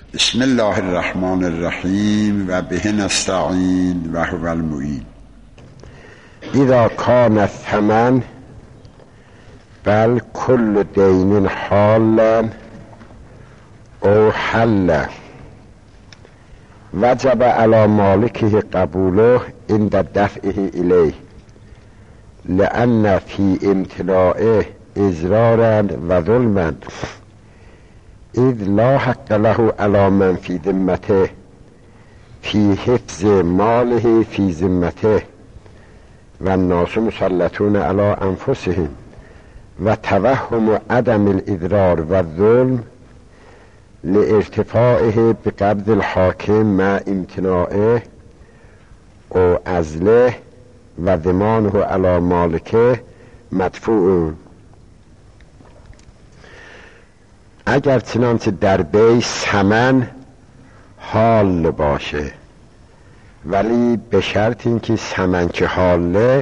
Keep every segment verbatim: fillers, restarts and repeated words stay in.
بسم الله الرحمن الرحیم و به نستعین و هو المعین. اذا کان الثمن بل کل دین حالا او حل وجب علی مالکه قبوله عند دفعه الیه لأن فی امتناعه اضرارا و ظلما اذ لا حق له علی من فی ذمته فی حفظ ماله فی ذمته و الناس مسلطون علی انفسهم و توهم عدم الاضرار و الظلم لارتفاعه بقبض الحاکم مع امتناعه او عزله و ضمانه علی مالکه مدفوع. اگر چنانچه در بی ثمن حال باشه، ولی به شرط اینکه ثمن که حاله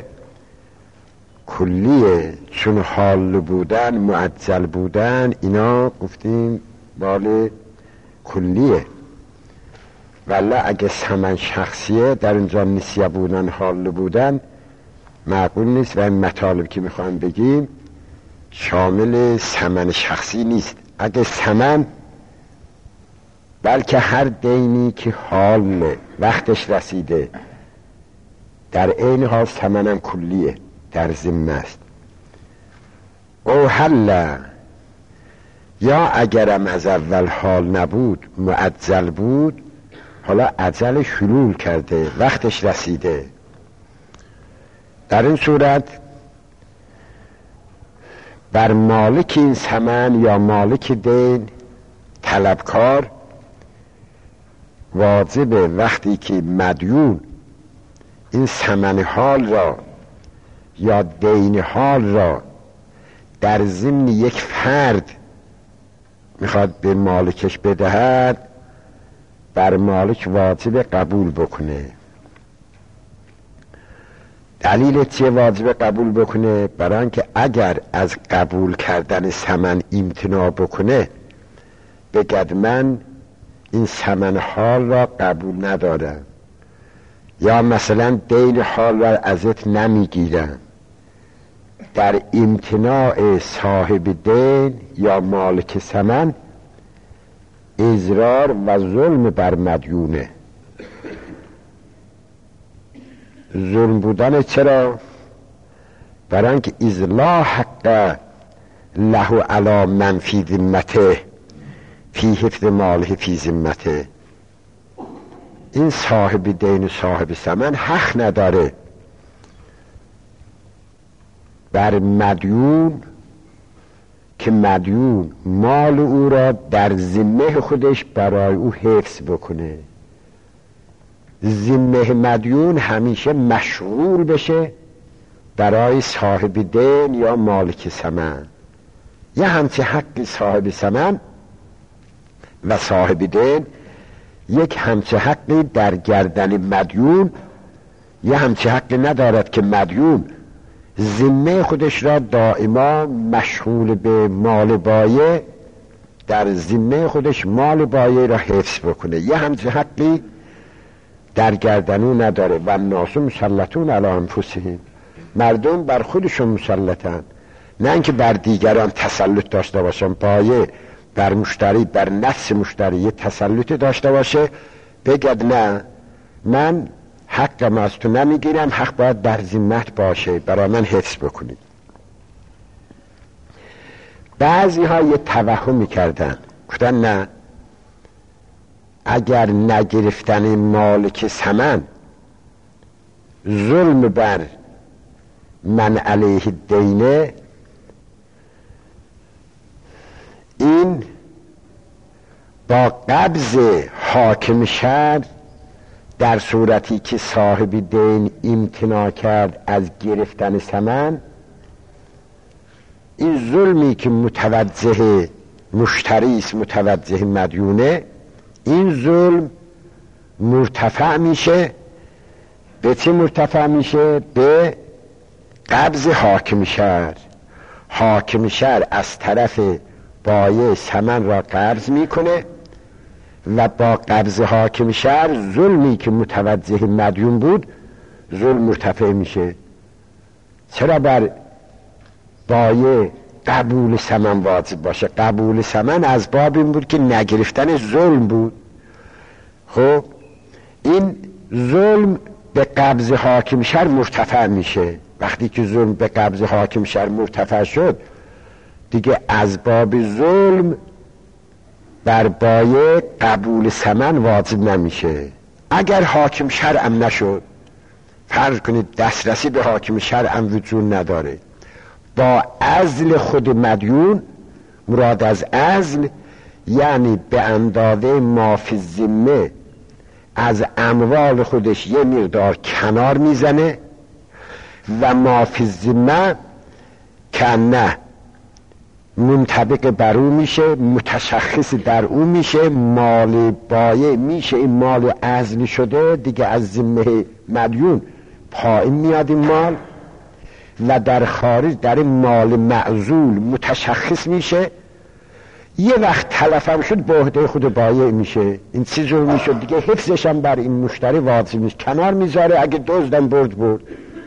کلیه، چون حال بودن معجل بودن اینا گفتیم بال کلیه، ولی اگه ثمن شخصیه در اینجا نسیه بودن حال بودن معقول نیست و این مطالب که میخوایم بگیم شامل ثمن شخصی نیست. اگه ثمن بلکه هر دینی که حال وقتش رسیده در عین حال ثمنم کلیه در ذمه است. او حل، یا اگرم از اول حال نبود معجل بود، حالا اجل حلول کرده وقتش رسیده، در این صورت بر مالک این ثمن یا مالک دین طلبکار واجبه وقتی که مدیون این ثمن حال را یا دین حال را در ضمن یک فرد میخواد به مالکش بدهد، بر مالک واجب قبول بکنه. دلیل چیه واجب قبول بکنه؟ برای اینکه اگر از قبول کردن ثمن امتناع بکنه بگد من این ثمن حال را قبول ندارم، یا مثلا دین حال را ازت نمیگیرم، در امتناع صاحب دین یا مالک ثمن اضرار و ظلم بر مدیونه. ظلم بودن چرا؟ برای اینکه اذ لا حق له علی من فی ذمته فی حفظ ماله فی ذمته، این صاحب دین و صاحب ثمن حق نداره بر مدیون که مدیون مال او را در ذمه خودش برای او حفظ بکنه. ذمه مدیون همیشه مشغول بشه برای صاحب دین یا مالک ثمن. یه همچه حق صاحب ثمن و صاحب دین یک همچه حقی در گردن مدیون، یه همچه حقی ندارد که مدیون ذمه خودش را دائما مشغول به مال بایع، در ذمه خودش مال بایع را حفظ بکنه. یه همچه حقی در گردنو نداره. و الناس مسلطون علی انفسهم، مردم بر خودشون مسلطن، نه اینکه بر دیگران تسلط داشته باشن. بایع بر مشتری، بر نفس مشتری تسلط داشته باشه، بگد نه من حقم از تو نمیگیرم، حق باید در ذمت باشه، برای من حفظ بکنید. بعضی ها یه توهمی کردن، گفتن نه، اگر نگرفتن مالک ثمن ظلم بر من علیه دینه، این با قبض حاکم شهر در صورتی که صاحب دین امتناع کرد از گرفتن ثمن، این ظلمی که متوجه مشتری است متوجه مدیونه، این ظلم مرتفع میشه. به چه مرتفع میشه؟ به قبض حاکم شهر. حاکم شهر از طرف بایع ثمن را قرض میکنه و با قبض حاکم شهر ظلمی که متوجه مدیون بود ظلم مرتفع میشه. چرا بر بایع قبول ثمن واجب باشه؟ قبول ثمن از باب این بود که نگرفتن ظلم بود. خب این ظلم به قبض حاکم شهر مرتفع میشه. وقتی که ظلم به قبض حاکم شهر مرتفع شد دیگه از باب ظلم بر بایع قبول ثمن واجب نمیشه. اگر حاکم شرعم نشد، فرض کنید دسترسی به حاکم شرعم وجود نداره، با عزل خود مدیون، مراد از عزل یعنی به اندازه ما فی الذمه از اموال خودش یه مقدار کنار میزنه و ما فی الذمه کنه منطبق بر او میشه، متشخص در او میشه، مال بایع میشه. این مال عزل شده دیگه از ذمه مدیون پایین میاد این مال و در خارج در این مال معزول متشخص میشه. یه وقت تلفم شد به عهده خود بایع میشه. این چیز رو میشد دیگه حفظش هم بر این مشتری واجب نیست، کنار میذاره، اگه دزدم برد برد.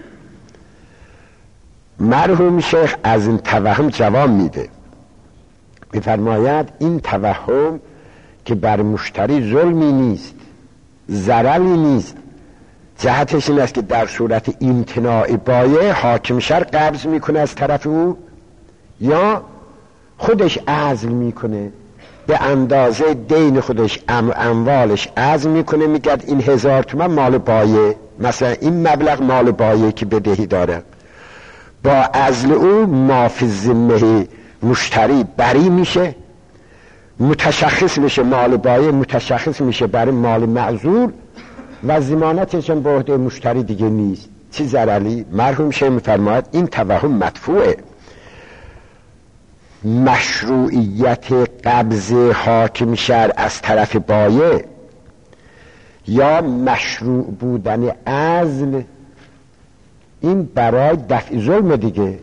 مرحوم شیخ از این توهم جواب میده، میفرماید این توهم که بر مشتری ظلمی نیست، ضرری نیست، جهتش این است که در صورت امتناع بایع حاکم شرع قبض میکنه از طرف او یا خودش عزل میکنه، به اندازه دین خودش ام اموالش عزل میکنه، میگه این هزار تومن مال بایع، مثلا این مبلغ مال بایع که بدهی داره. با عزل او ما فی الذمه مشتری بری میشه، متشخص میشه مال بایع، متشخص میشه برای مال معزول و ضمانتش هم به عهده مشتری دیگه نیست. چی ضرری؟ مرحوم شیخ میفرماید این توهم مدفوعه. مشروعیت قبض حاکم شرع از طرف بایع یا مشروع بودن عزل این برای دفع ظلم دیگه.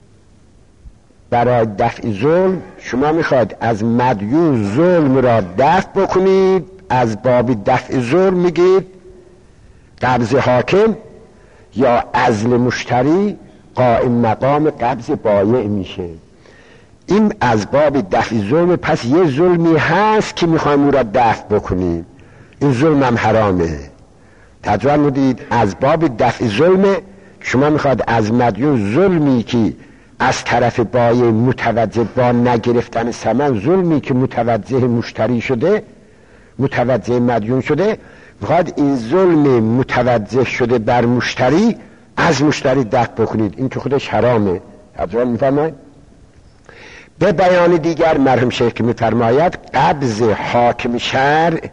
برای دفع ظلم شما میخواید از مدیون ظلم را دفع بکنید، از باب دفع ظلم میگید قبض حاکم یا عزل مشتری قائم مقام قبض بایع میشه. این از باب دفع ظلم، پس یه ظلمی هست که میخوایم او را دفع بکنیم، این ظلم هم حرامه. توجه میدید از باب دفع ظلم شما میخواد از مدیون ظلمی که از طرف بایع متوجه با نگرفتن ثمن، ظلمی که متوجه مشتری شده، متوجه مدیون شده، میخواد این ظلم متوجه شده بر مشتری از مشتری دفع بکنید. این که خودش حرامه. توجه میفرمایید؟ به بیان دیگر مرحوم شیخ که میفرماید قبض حاکم شرع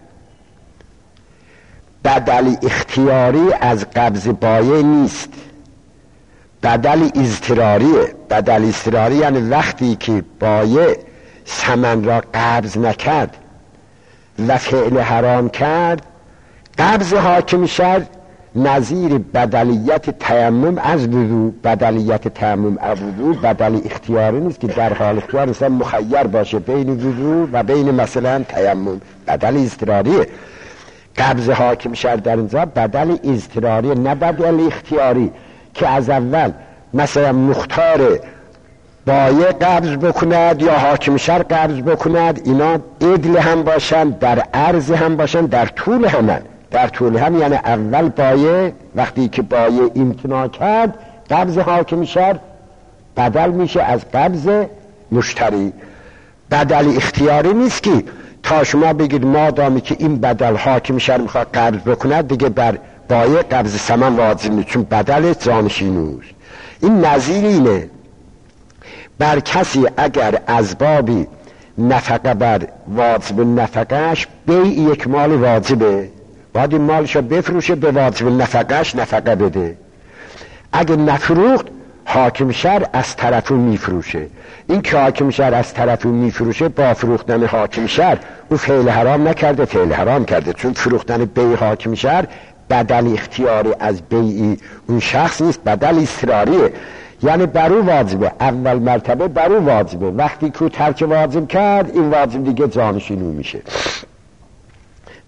بدل اختیاری از قبض بایع نیست، بدل اضطراریه. بدل اضطراری یعنی وقتی که بایع ثمن را قبض نکرد و فعل حرام کرد، قبض حاکم شرع نظیر بدلیت تیمم از وضو. بدلیت تیمم از وضو بدل اختیاری نیست که در حال اختیار مثلا مخیر باشه بین وضو و بین مثلا تیمم، بدل اضطراریه. قبض حاکم شرع در اینجا بدل اضطراریه نه بدل اختیاری که از اول مثلا مختار بایع قبض بکند یا حاکم شرع قبض بکند، اینا عدل هم باشن، در عرض هم باشن، در طول همن. در طول هم یعنی اول بایع وقتی که بایع امتناع کرد قبض حاکم شرع بدل میشه از قبض مشتری. بدل اختیاری نیست که تا شما بگید مادامی که این بدل حاکم شرع میخواد قبض بکند دیگه بر بایع قبض ثمن واجب نیست، چون بدل جانشینوست. این نظیر اینه بر کسی اگر اسبابی نفقه بر واجب نفقهش بیع یک مال واجبه، باید این مالشو بفروشه، به واجب نفقهش نفقه بده. اگه نفروخت حاکم شرع از طرفو میفروشه. این که حاکم شرع از طرفو میفروشه با فروختن حاکم شرع او فعل حرام نکرده، فعل حرام کرده، چون فروختن بیع حاکم شرع بدل اختیاری از بیع اون شخص نیست، بدل اضطراریه. یعنی بر او واجبه، اول مرتبه بر او واجبه، وقتی که ترک واجب کرد این واجب دیگه جانشین او میشه.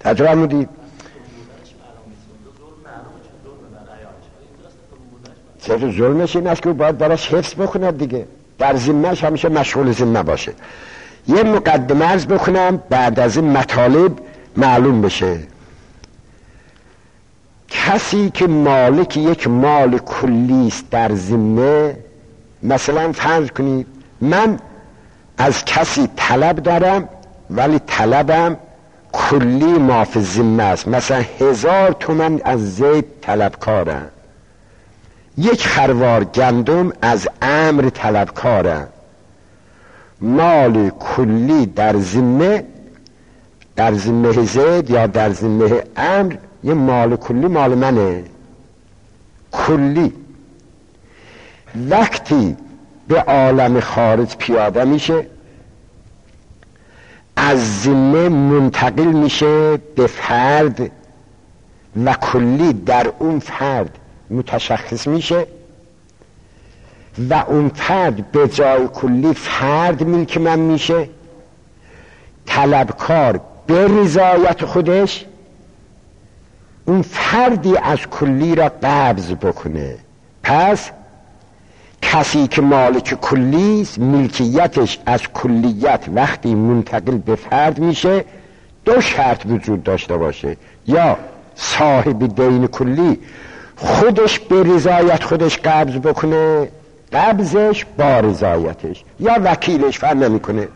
تجربه مودید صرف ظلمش این است که باید براش حفظ بخوند دیگه، در ذمهش همیشه مشغول ذمه باشه. یه مقدمه عرض بکنم بعد از این مطالب معلوم بشه. کسی که مالک یک مال کلی است در ذمه، مثلا فرض کنید من از کسی طلب دارم ولی طلبم کلی معاف ذمه است، مثلا هزار تومن از زید طلبکارم، یک خروار گندم از عمرو طلبکارم، مال کلی در ذمه در ذمه زید یا در ذمه عمرو، یه مال کلی مال منه کلی. وقتی به عالم خارج پیاده میشه از ذمه منتقل میشه به فرد و کلی در اون فرد متشخص میشه و اون فرد به جای کلی فرد ملک من میشه. طلبکار به رضایت خودش اون فردی از کلی را قبض بکنه. پس کسی که مالک کلی است ملکیتش از کلیت وقتی منتقل به فرد میشه دو شرط وجود داشته باشه، یا صاحب دین کلی خودش به رضایت خودش قبض بکنه، قبضش با رضایتش، یا وکیلش فرق نمیکنه.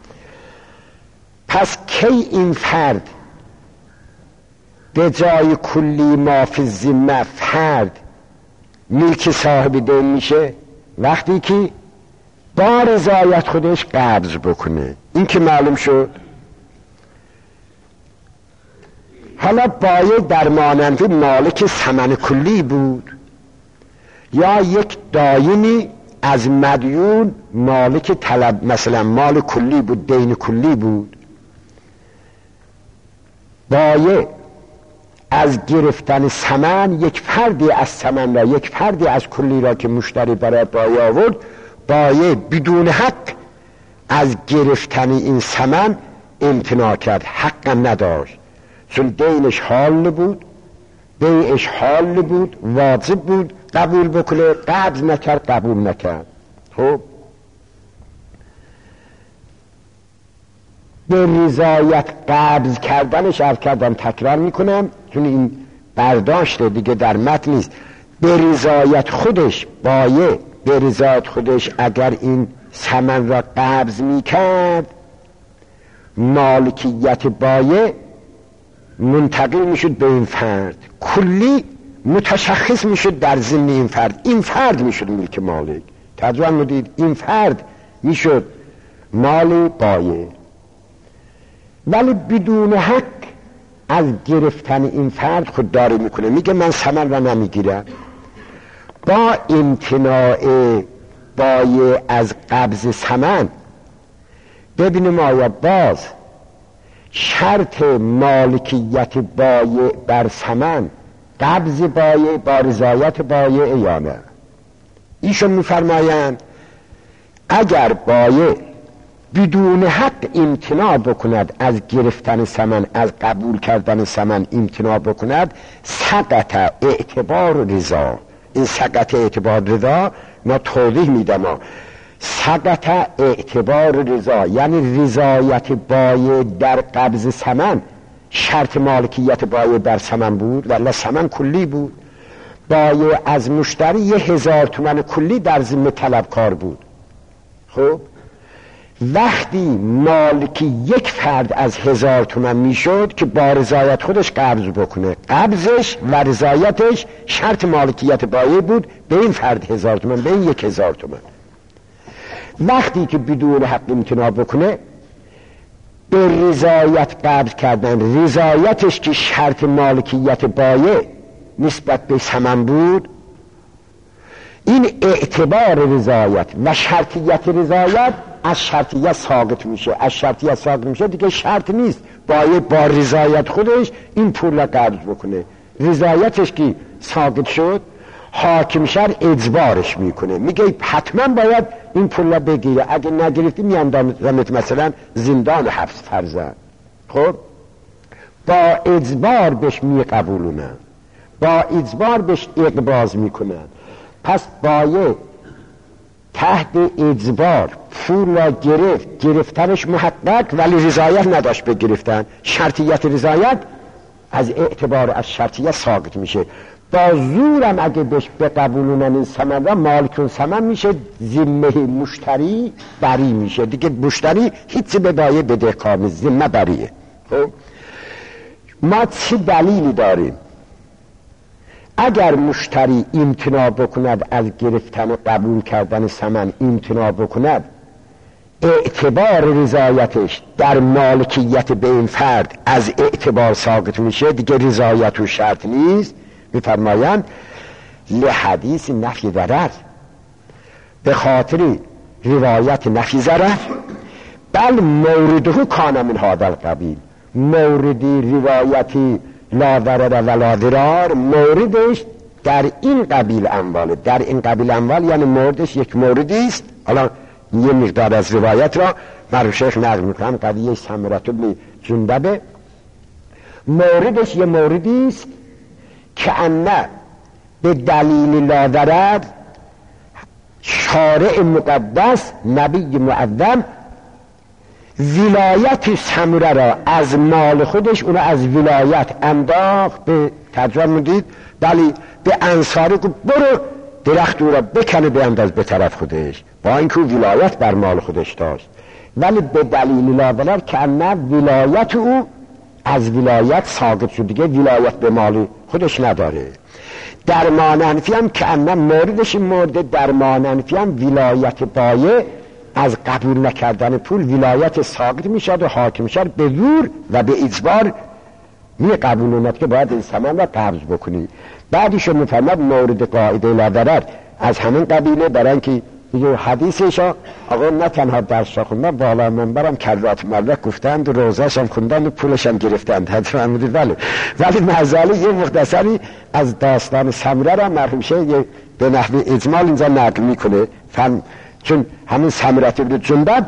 پس کی این فرد به جای کلی معاف ذمه فرد ملک صاحب دین میشه؟ وقتی که با رضایت خودش قبض بکنه. این که معلوم شد. حالا باید در مانند مالک ثمن کلی بود، یا یک دایمی از مدیون مالک طلب، مثلا مال کلی بود، دین کلی بود، باید از گرفتن ثمن یک فردی از ثمن را، یک فردی از کلی را که مشتری برای بایع آورد، باید بدون حق از گرفتن این ثمن امتناع کرد، حق نداشت، چون دینش حال بود، بیعش حال بود، واجب بود قبول بکنه، قبض نکرد، قبول نکرد. خب به رضایت قبض کردنش عرض کردم، تکرار میکنم چون این برداشت دیگه در متن نیست. به رضایت خودش بایع، به رضایت خودش اگر این ثمن را قبض میکرد، مالکیت بایع منتقل میشد به این فرد، کلی متشخص میشد در ضمن این فرد، این فرد میشد ملک مالک. توجه میدید؟ این فرد میشد مال بایع، ولی بدون حق از گرفتن این فرد خودداری میکنه، میگه من ثمن را نمیگیرم. با امتناع بایع از قبض ثمن ببینیم آیا باز شرط مالکیت بایع بر ثمن قبض بایع با رضایت بایع یا نه. ایشون میفرمایند اگر بایع بدون حق امتناع بکند از گرفتن ثمن، از قبول کردن ثمن امتناع بکند، سقط اعتبار رضا. این سقط اعتبار رضا ما توضیح میدم، سقط اعتبار رضا یعنی رضایت بایع در قبض ثمن شرط مالکیت بایع در ثمن بود، ولی ثمن کلی بود. بایع از مشتری یه هزار تومن کلی در ذمه طلبکار بود. خب وقتی مالکی یک فرد از هزار تومن میشد که با رضایت خودش قبض بکنه، قبضش و رضایتش شرط مالکیت بایع بود به این فرد هزار تومن، به این یک هزار تومن. وقتی که بدون حق امتناع بکنه، به رضایت قبض کردن، رضایتش که شرط مالکیت بایع نسبت به ثمن بود، این اعتبار رضایت و شرطیت رضایت از شرطیت ساقط میشه. از شرطیت ساقط میشه دیگه شرط نیست، باید با رضایت خودش این پول را قبض بکنه. رضایتش که ساقط شد، حاکم شهر اجبارش میکنه، میگه حتما باید این پول را بگیره، اگه نگرفتی میاندازمت مثلا زندان حبس فرزن. خب با اجبار بهش میقبولونن، با اجبار بهش اقباض میکنن. پس باید تحت اجبار پول را گرفت، گرفتنش محقق ولی رضایت نداشت به گرفتن. شرطیت رضایت از اعتبار از شرطیت ساقط میشه. با زورم اگه بهش بقبولونن این ثمن را، مالکون ثمن میشه، ذمه مشتری بری میشه دیگه. مشتری هیچی به دایه بدهکار نیست، ذمه بریه. خب ما چه دلیلی داریم اگر مشتری امتناع بکند از گرفتن و قبول کردن ثمن، امتناع بکند، اعتبار رضایتش در مالکیت به این فرد از اعتبار ساقط میشه دیگه، رضایت و شرط نیست. میفرمایند لحدیث نفی ضرر، به خاطر روایت نفی ضرر، بل مورده کان من هذا القبیل، موردی روایتی لا ضرر ولا ضرار، موردش در این قبیل امواله. در این قبیل اموال یعنی موردش یک موردی است. حالا یه مقدار از روایت را من شیخ نقل میکنم، قضیه سمرة بن جندب. موردش یه موردی است که انه به دلیل لا ضرر شارع مقدس نبی معظم ولایت سمره را از مال خودش، اون از ولایت انداخت به ترجمه میدید بلی به انصاری که برو درخت او را بکنه بینداز به طرف خودش، با اینکه ولایت بر مال خودش داشت، ولی به دلیل لا ضرر که نه ولایت او از ولایت ساقط شد دیگه، ولایت به مال خودش نداره. در ماننفی هم که نه موردش مورد، در ماننفی هم ولایت بایه از قبول نکردن پول ولایت ساقط میشد و حاکم شد به زور و به اجبار می قبولوند که باید این ثمن را قبض بکنی. بعدش میفرماد مورد قاعده لا ضرر از همین قبیله، برای اینکه یه حدیثش آقا نه تنها درس را خوندن، بالا منبرم کرات ملک گفتند و روزه‌اش هم خوندند و پولش هم گرفتند. حضرت فرمودید ولی ولی معزالی یه مختصری از داستان سمره را مرحوم شیخ به نحو اجمال اینجا نقل میکنه. فهم چون همین سمره بن جندب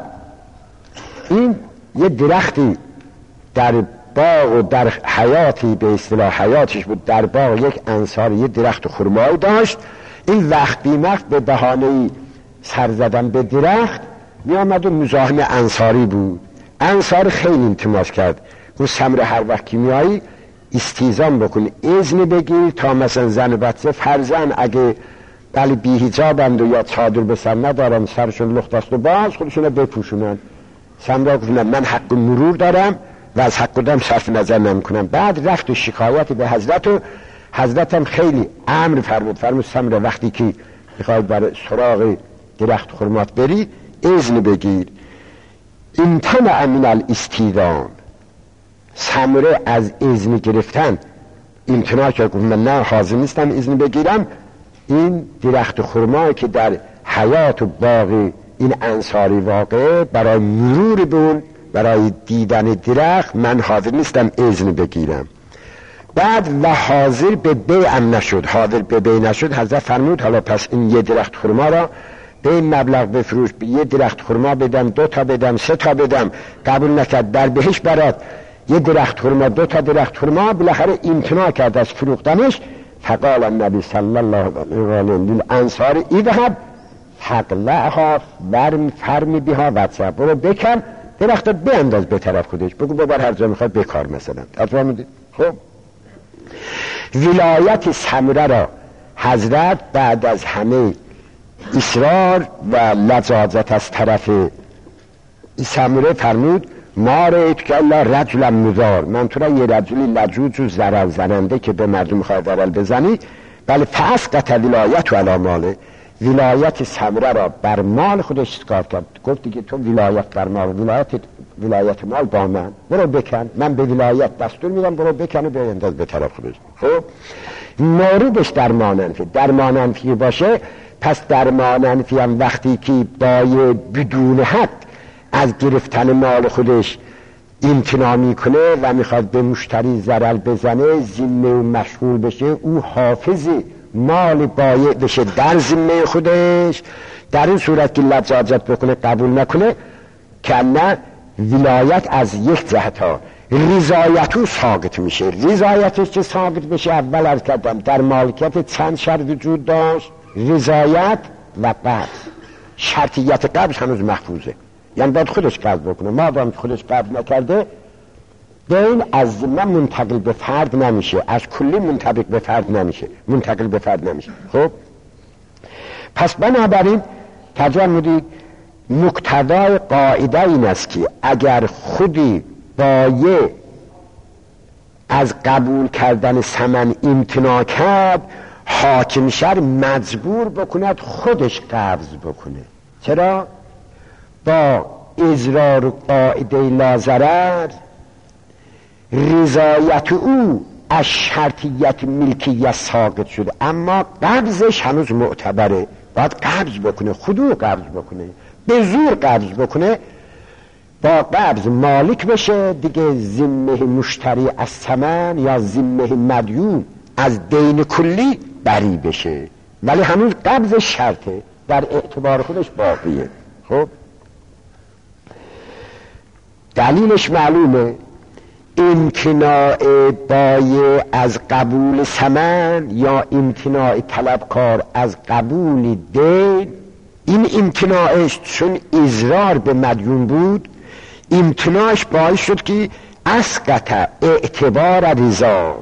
این یه درختی در باغ و در حیاتی به اصطلاح حیاتش بود، در باغ یک انصار یه درخت خرمایی داشت. این وقتی وقت به بهانه‌ای سر زدن به درخت می آمد و مزاحم انصاری بود. انصار خیلی التماس کرد گفت سمره هر وقت که میایی استیزان بکن، اذن بگیر تا مثلا زن و بچه فرزن اگه بلی بی حجابند و یا چادر به سر ندارم سرشون لخت است و باز خودشون بپوشونن. سمره گفت من حق مرور دارم و از حق دارم صرف نظر نمی کنم. بعد رفت و شکایت به حضرت و حضرت هم خیلی امر فرمود فرمود سمره وقتی که میخواید برای سراغ درخت خرمات بری اذن بگیر. امتنع من الاستیدان، سمره از اذن گرفتن امتناع کرد، گفت من نه حاضر نیستم اذن بگیرم. این درخت خرمایی که در حیات و باغ این انصاری واقع برای مرور به اون، برای دیدن درخت من حاضر نیستم اذن بگیرم. بعد و حاضر به بیعم نشد، حاضر به بیع نشد. حضرت فرمود حالا پس این یه درخت خرما را به این مبلغ بفروش، یه درخت خرما بدم، دو تا بدم، سه تا بدم. قبول نکرد. در بهش برات یه درخت خرما، دو تا درخت خرما، بالاخره امتناع کرد از فروختنش. فقال النبی صلی الله علیه و آله للانصار اذهب فاقلعها ورم فرمی بها وصا، برو بکن درخت بینداز به طرف خودش، بگو ببر هر جا میخواد بکار مثلا. خب ولایت سمره را حضرت بعد از همه اصرار و لجاجت از طرف سمره فرمود ما رأیت که الله رجل مزار، من تو را یه رجلی لجوج و ضرر زننده که به مردم میخواد ضرر بزنی، بله فاسقط ولایت و علی ماله، ولایت سمره را بر مال خودش اسقاط کرد. گفت دیگه تو ولایت بر مال، ولایت ولایت مال با من، برو بکن، من به ولایت دستور میدم برو بکن و بینداز به طرف خودش. خب موردش در ماننفی، در ماننفی باشه، پس در ماننفی هم وقتی که بای بدون حد از گرفتن مال خودش امتناع میکنه و میخواد به مشتری ضرر بزنه، ذمه و مشغول بشه، او حافظ مال بایع بشه در ذمه خودش. در این صورت که لجاجت بکنه قبول نکنه که نه ولایت از یک جهت ها رضایت او ساقط میشه. رضایتش که ساقط بشه اول عرض کردم در مالکیت چند شرط وجود داشت؟ رضایت و قبض. شرطیت قبض هنوز محفوظه، یعنی باید خودش قبض بکنه. مادام خودش قبض نکرده دین از ذمه منتقل به فرد نمیشه، از کلی منطبق به فرد نمیشه، منتقل به فرد نمیشه. خب پس بنابراین تجمدی مقتضای قاعده این است که اگر خودی بایه از قبول کردن ثمن امتناع کرد، حاکم شهر مجبور بکند خودش قبض بکنه. چرا؟ با اجرار قاعده لا ضرر رضایت او از شرطیت ملکیت ساقط شده، اما قبضش هنوز معتبره. باید قبض بکنه، خودو قبض بکنه، به زور قبض بکنه، با قبض مالک بشه دیگه. ذمه مشتری از ثمن یا ذمه مدیون از دین کلی بری بشه، ولی هنوز قبض شرطه، در اعتبار خودش باقیه. خب دلیلش معلومه، امتناع بایع از قبول ثمن یا امتناع طلبکار از قبول دین، این امتناعش چون اضرار به مدیون بود، امتناعش باعث شد که اسقط اعتبار رضا،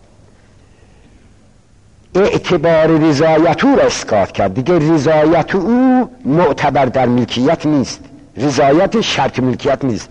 اعتبار رضایت او را اسقاط کرد. دیگه رضایت او معتبر در ملکیت نیست، رضایت شرط ملکیت نیست،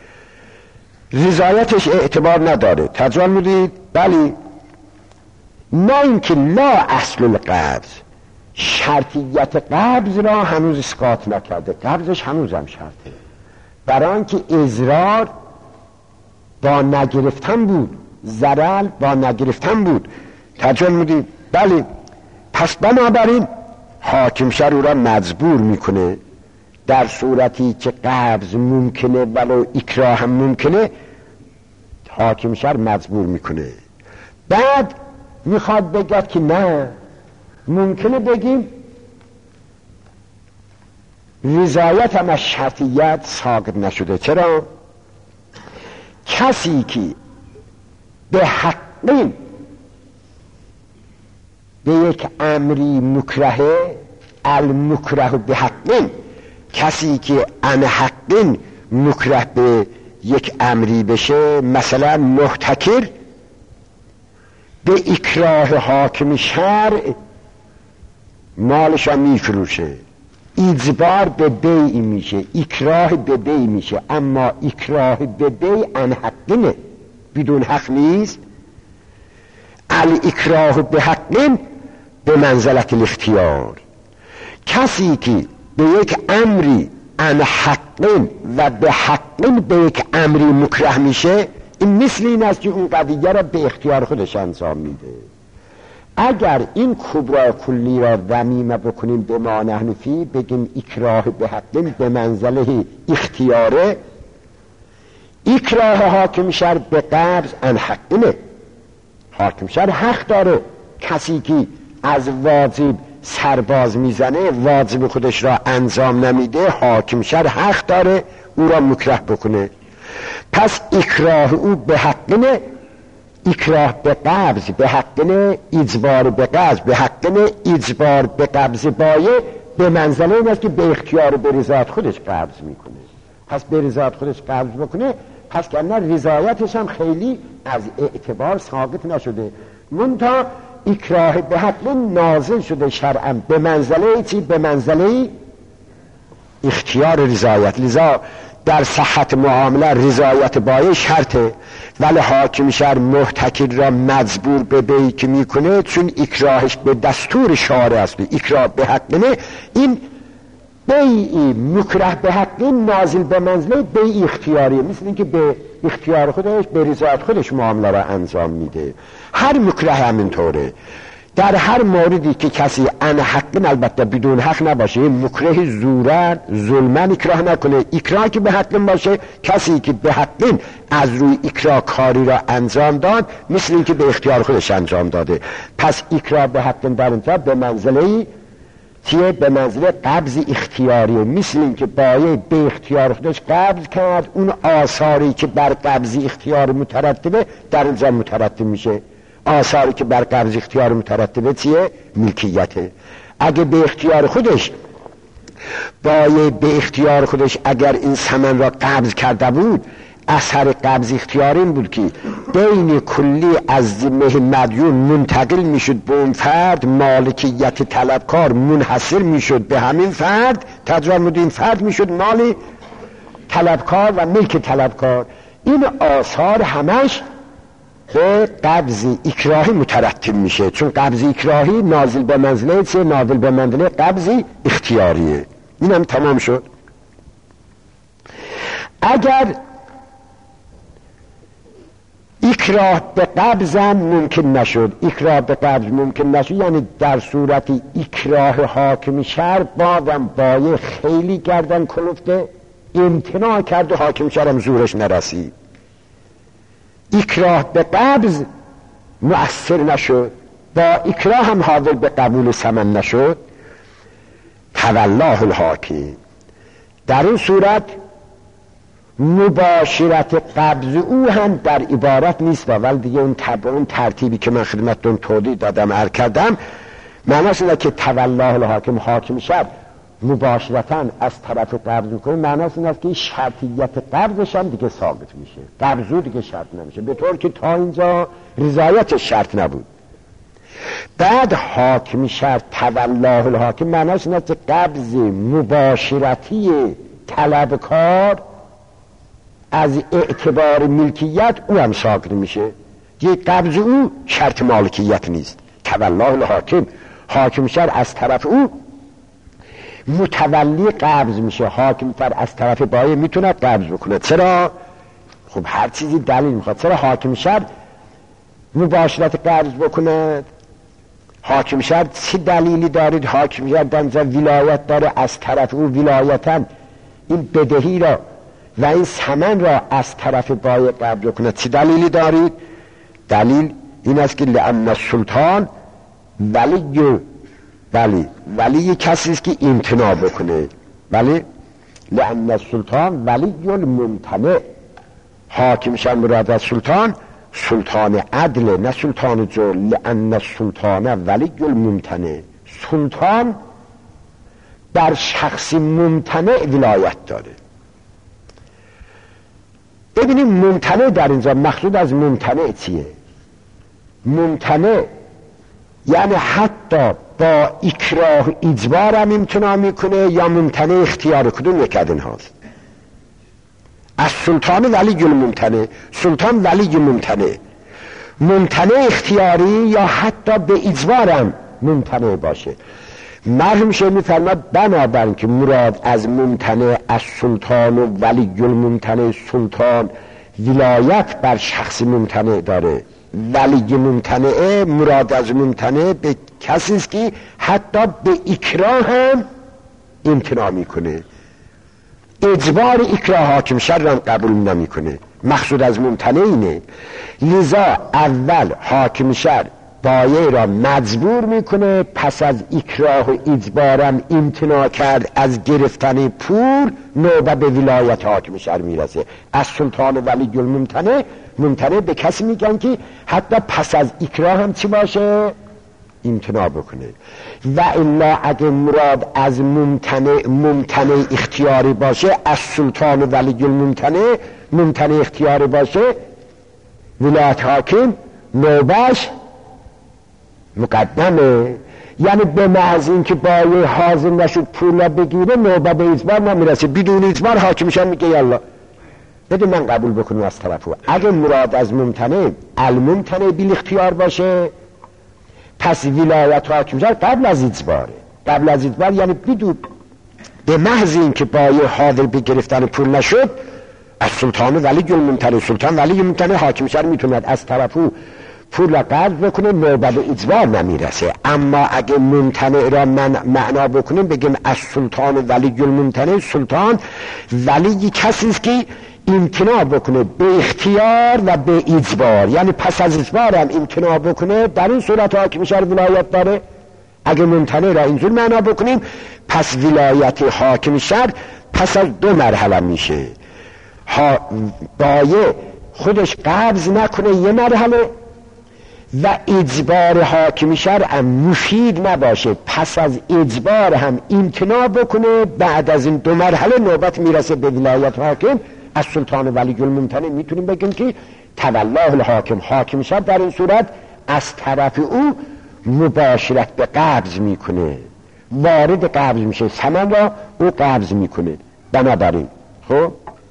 رضایتش اعتبار نداره. ترجمه میدید؟ بلی، نه اینکه لا اصل القبض، شرطیت قبض را هنوز اسقاط نکرده، قبضش هنوز هم شرطه، برای آنکه اضرار با نگرفتن بود، ضرر با نگرفتن بود. ترجمه میدید؟ بلی. پس بنابراین حاکم شهر او را مجبور میکنه در صورتی که قبض ممکنه ولو اکراه هم ممکنه، حاکم شهر مجبور میکنه. بعد میخواد بگد که نه، ممکنه بگیم رضایت هم از شرطیت ساقط نشده. چرا؟ کسی که به حقین به یک امری مکرهه، المکره به حقین، کسی که ان حقین مکره به یک امری بشه، مثلا محتکر به اکراه حاکم شرع مالش هم میفروشه، اجبار به بیع میشه، اکراه به بیع میشه، اما اکراه به بیع ان حقینه، بدون حق نیست. الاکراه به حقین به منزلت الاختیار. کسی که به یک امری ان حقین و به حقین به یک امری مکره میشه، این مثل این است که اون قضیه را به اختیار خودش انجام میده. اگر این کبرا کلی را ضمیمه بکنیم به ما نحن فی، بگیم اکراه به حقین به منزله اختیاره، اکراه حاکم شهر به قبض ان حقینه، حاکم شهر حق داره. کسی که از واجب سرباز میزنه، واجب خودش را انجام نمیده، حاکم شهر حق داره او را مکره بکنه. پس اکراه او به حقینه، اکراه به قبض به حقینه، اجبار به قبض به حقینه، اجبار به قبض بایه به منزله این است که به اختیار به رضایت خودش قبض میکنه. پس به رضایت خودش قبض بکنه، پس که نه رضایتش هم خیلی از اعتبار ساقط نشده، منتها اکراه به حق نازل شده شرعاً به منزله چی؟ به منزله اختیار رضایت. لذا در صحت معامله رضایت بایع شرطه، ولی حاکم شهر محتکر را مجبور به بیع که میکنه، چون اکراهش به دستور شارع است، اکراه به حق نه، این بیعی مکره به حق نازل به منزله بیع اختیاریه، مثل اینکه به اختیار خودش به رضایت خودش معامله را انجام میده. هر مکره همینطوره. در هر موردی که کسی ان حق، البته بدون حق نباشه، مکره زورن ظلمن اکراه نکنه، اکراه که به حق باشه، کسی که به حق از روی اکراه کاری را انجام داد مثل اینکه به اختیار خودش انجام داده. پس اکراه به حق در اینجا به منزله چیه؟ به منزله قبض اختیاریه، مثل این که بایه به اختیار خودش قبض کرد، اون آثاری که بر قبض اختیار مترتبه در اینجا مترتب میشه. آثاری که بر قبض اختیار مترتبه چیه؟ ملکیته. اگه به اختیار خودش بایه به اختیار خودش اگر این ثمن را قبض کرده بود، اثر قبض اختیار این بود که بین کلی از ذمه مدیون منتقل میشد به اون فرد، مالکیت طلبکار منحصر میشد به همین فرد، تجربه این فرد میشد مال طلبکار و ملک طلبکار. این آثار همش به قبض اکراهی مترتب میشه، چون قبض اکراهی نازل به منزله چه؟ نازل به منزله قبض اختیاریه. این هم تمام شد. اگر اکراه به قبض هم ممکن نشد، اکراه به قبض ممکن نشد یعنی در صورت اکراه حاکم شرع بازم بایه خیلی گردن کلفته امتناع کرد و حاکم شرع هم زورش نرسید، اکراه به قبض مؤثر نشد، با اکراه هم حاضر به قبول ثمن نشد، تولاه الحاکم. در این صورت مباشرت قبض او هم در عبارت نیست، ولی دیگه اون طبع اون ترتیبی که من خدمتتون توضیح دادم عرض کردم معناش اینه که تولاه الحاکم، حاکم شرع مباشرتاً از طرف قبض میکنه، معناش اینه که شرطیت قبضش هم دیگه ثابت میشه، قبضو دیگه شرط نمیشه، به طور که تا اینجا رضایت شرط نبود. بعد حاکم شرع تولاه الحاکم معناش اینه که قبض مباشرتی طلبکار از اعتبار ملکیت او هم ساقط میشه، دیگه قبض او شرط مالکیت نیست. تولاه الحاکم، حاکم شرع از طرف او متولی قبض میشه، حاکم شرع از طرف بایه میتونه قبض بکنه. چرا؟ خب هر چیزی دلیل میخواد. چرا حاکم شرع مباشرت قبض بکنه؟ حاکم شرع چه دلیلی دارید؟ حاکم شرع در ولایت داره، از طرف او ولایتاً این بدهی را و این ثمن را از طرف بایه قبض کنه. چه دلیلی دارید؟ دلیل این است که لأن السلطان ولی ولی ولی کسی است که امتناع بکنه، ولی لأن السلطان ولی الممتنع. حاکم شرع مراد از سلطان سلطان عدل نه سلطان جور. لأن السلطان ولی الممتنع، سلطان بر شخص ممتنع ولایت داره. ببینیم ممتنع در اینجا مقصود از ممتنع چیه؟ ممتنع یعنی حتی با اکراه اجبار هم امتناع میکنه یا ممتنع اختیار، کدوم یک از این هاست؟ از سلطان ولی الممتنع، سلطان ولی ممتنع، ممتنع اختیاری یا حتی به اجبار هم ممتنع باشه. مرحوم شیخ میفرماد بنابراین که مراد از ممتنع از سلطان و ولی الممتنع، سلطان ولایت بر شخص ممتنع داره، ولی ممتنع مراد از ممتنع به کسی است که حتی به اکراه هم امتناع میکنه، اجبار اکراه حاکم شرع هم قبول نمیکنه. مقصود از ممتنع اینه. لذا اول حاکم شرع بایه را مجبور میکنه، پس از اکراه و اجبارم امتناع کرد از گرفتن پول، نوبه به ولایت حاکم شرع میرسه. از سلطان ولی الممتنع، ممتنع به کسی میگن که حتی پس از اکراه هم چی باشه؟ امتناع بکنه. و الا اگه مراد از ممتنع ممتنع اختیاری باشه، از سلطان ولی الممتنع ممتنع اختیاری باشه، ولایت حاکم نوبهش مقدمه، یعنی به محض اینکه بایه حاضر نشد پول بگیره نوبه به اجبار نمیرسه، بدون اجبار حاکم شرع میگه یالا بده من قبول بکنم از طرف او. اگه مراد از ممتنع الممتنع بیل اختیار باشه، پس ولایت حاکم شرع قبل از اجباره، قبل از اجبار یعنی بدون، به محض اینکه بایه حاضر به گرفتن پول نشد، از سلطان ولی الممتنع، سلطان ولی الممتنع حاکم شرع میتوند از طرف او پول قرض بکنه، نوبه به اجبار نمیرسه. اما اگه ممتنع را من معنا بکنیم بگیم از سلطان ولی الممتنع، سلطان ولی کسی است که امتناع بکنه به اختیار و به اجبار، یعنی پس از اجبار هم امتناع بکنه، در این صورت حاکم شرع ولایت داره. اگه ممتنع را اینجور معنا بکنیم پس ولایت حاکم شهر پس از دو مرحله میشه. ها بایه خودش قبض نکنه یه مرحله و اجبار حاکم شهر هم مفید نباشه، پس از اجبار هم امتناع بکنه. بعد از این دو مرحله نوبت میرسه به ولایت حاکم. از سلطان ولی الممتنع میتونیم بگیم که تولاه الحاکم، حاکم شهر در این صورت از طرف او مباشرت به قبض میکنه، وارد قبض میشه، ثمن را او قبض میکنه. بنابراین خب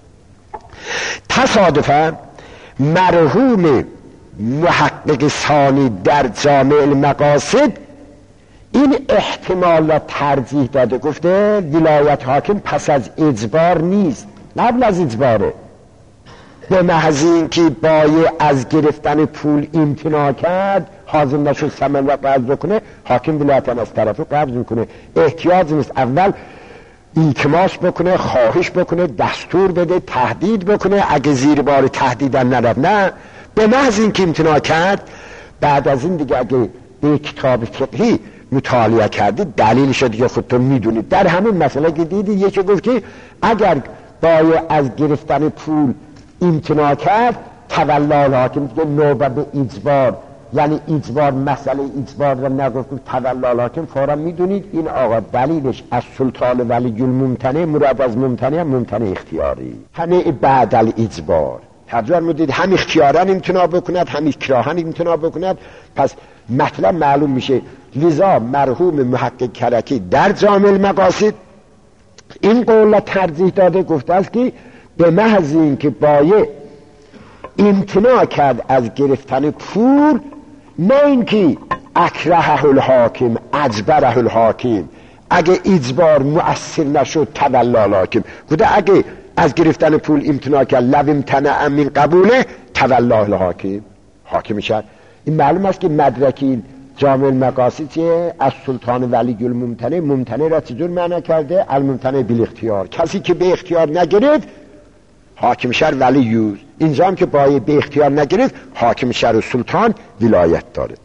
تصادفا مرحوم محقق ثانی در جامع المقاصد این احتمال را ترجیح داده، گفته ولایت حاکم پس از اجبار نیست، قبل از اجباره. به محض اینکه بایع از گرفتن پول امتناع کرد، حاضر نشد ثمن را قبض بکنه، حاکم ولایت از طرفو قبض میکنه. احتیاج نیست اول التماس بکنه، خواهش بکنه، دستور بده، تهدید بکنه. اگه زیر بار تهدیدن نرفت، نه، به محض اینکه امتناع کرد، بعد از این دیگه اگه به کتاب فقهی مطالعه کردی دلیلش دیگه خودتون میدونید. در همین مسئله که دیدی یکی گفت که اگر بایع از گرفتن پول امتناع کرد، تولا الحاکم، دیگه نوبت به اجبار، یعنی اجبار، مسئله اجبار را نگفت، تولا الحاکم. فورا میدونید این آقا دلیلش از سلطان ولی الممتنع، مراد از ممتنع ممتنع اختیاری، همه بعد الاجبار. حضور مدید هم اختیاران امتناع بکند، هم اکراهان امتناع بکند. پس مطلب معلوم میشه. لذا مرحوم محقق کرکی در جامع المقاصد این قول ترجیح داده، گفته است که به محض اینکه بایع امتناع کرد از گرفتن پول، نه اینکه اکرهه الحاکم اجبره الحاکم، اگه اجبار مؤثر نشد تولا الحاکم، گفته اگه از گرفتن پول امتناع کرد، لو امتنع من قبوله تولا الحاکم، حاکم شد. این معلوم است که مدرکی جامع المقاصد چیه؟ از سلطان ولی الممتنع، ممتنع را چجور معنی کرده؟ الممتنع بالاختیار، کسی که به اختیار نگرفت حاکم شهر ولی یوز. اینجا هم که بایع به اختیار نگرفت، حاکم شهر و سلطان ولایت داره.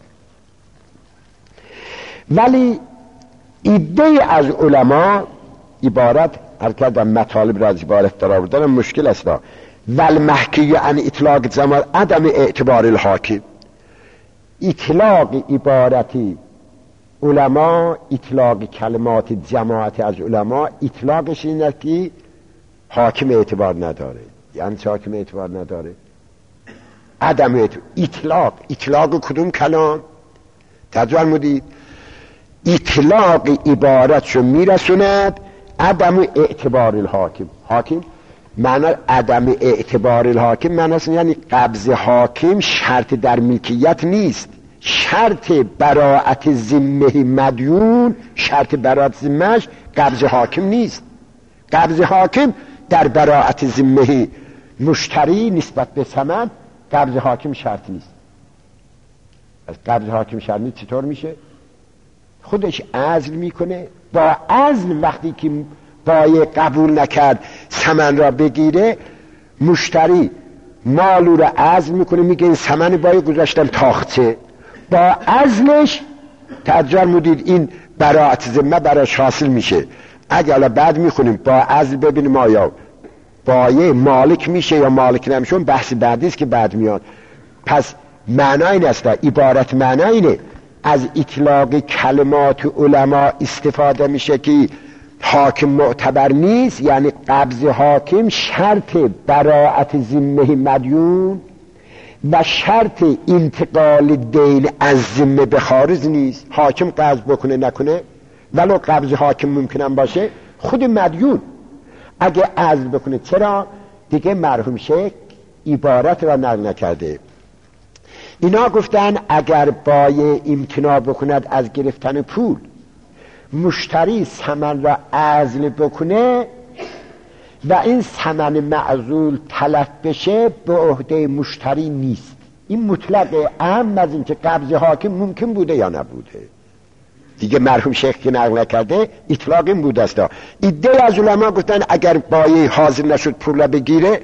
ولی ایده از علما عبارت حرکت و مطالب را از عبارت در آوردن مشکل است. ول محکی عن اطلاق جمال عدم اعتبار الحاکم، اطلاق عبارتی علما، اطلاق کلمات جماعت از علما، اطلاقش این است که حاکم اعتبار نداره. یعنی چه حاکم اعتبار نداره؟ عدم اعتبار. اطلاق اطلاق کدوم کلام؟ تجوال مدید اطلاق عبارت شو میرسوند عدم اعتبار الحاکم. حاکم معنی عدم اعتبار الحاکم معنی یعنی قبض حاکم شرط در ملکیت نیست، شرط براءت ذمه مدیون، شرط براءت ذمهش قبض حاکم نیست. قبض حاکم در براءت ذمه مشتری نسبت به ثمن، قبض حاکم شرط نیست. از قبض حاکم شرط نیست چطور میشه؟ خودش عزل میکنه، با عزل وقتی که بایع قبول نکرد ثمن را بگیره، مشتری مال را عزل میکنه، میگه این ثمن بایع گذاشتم تاخچه، با عزلش تجار مدید این براءت ذمه براش حاصل میشه. اگر بعد میخونیم با عزل ببینیم آیا بایع مالک میشه یا مالک نمیشه، بحث بعدی است که بعد میاد. پس معنی این است، عبارت معنی اینه، از اطلاق کلمات علما استفاده میشه که حاکم معتبر نیست، یعنی قبض حاکم شرط براءت ذمه مدیون و شرط انتقال دین از ذمه به خارج نیست. حاکم قبض بکنه نکنه، ولو قبض حاکم ممکنم باشه، خود مدیون اگه عزل بکنه، چرا؟ دیگه مرحوم شیخ عبارت را نقل نکرده. اینا گفتن اگر بایع امتناع بکند از گرفتن پول، مشتری ثمن را عزل بکنه و این ثمن معزول تلف بشه، به عهده مشتری نیست. این مطلقه، اهم از این که قبض حاکم ممکن بوده یا نبوده. دیگه مرحوم شیخ که نقل نکرده اطلاق این بوده است. ایده از علما گفتن اگر بایع حاضر نشد پول را بگیره،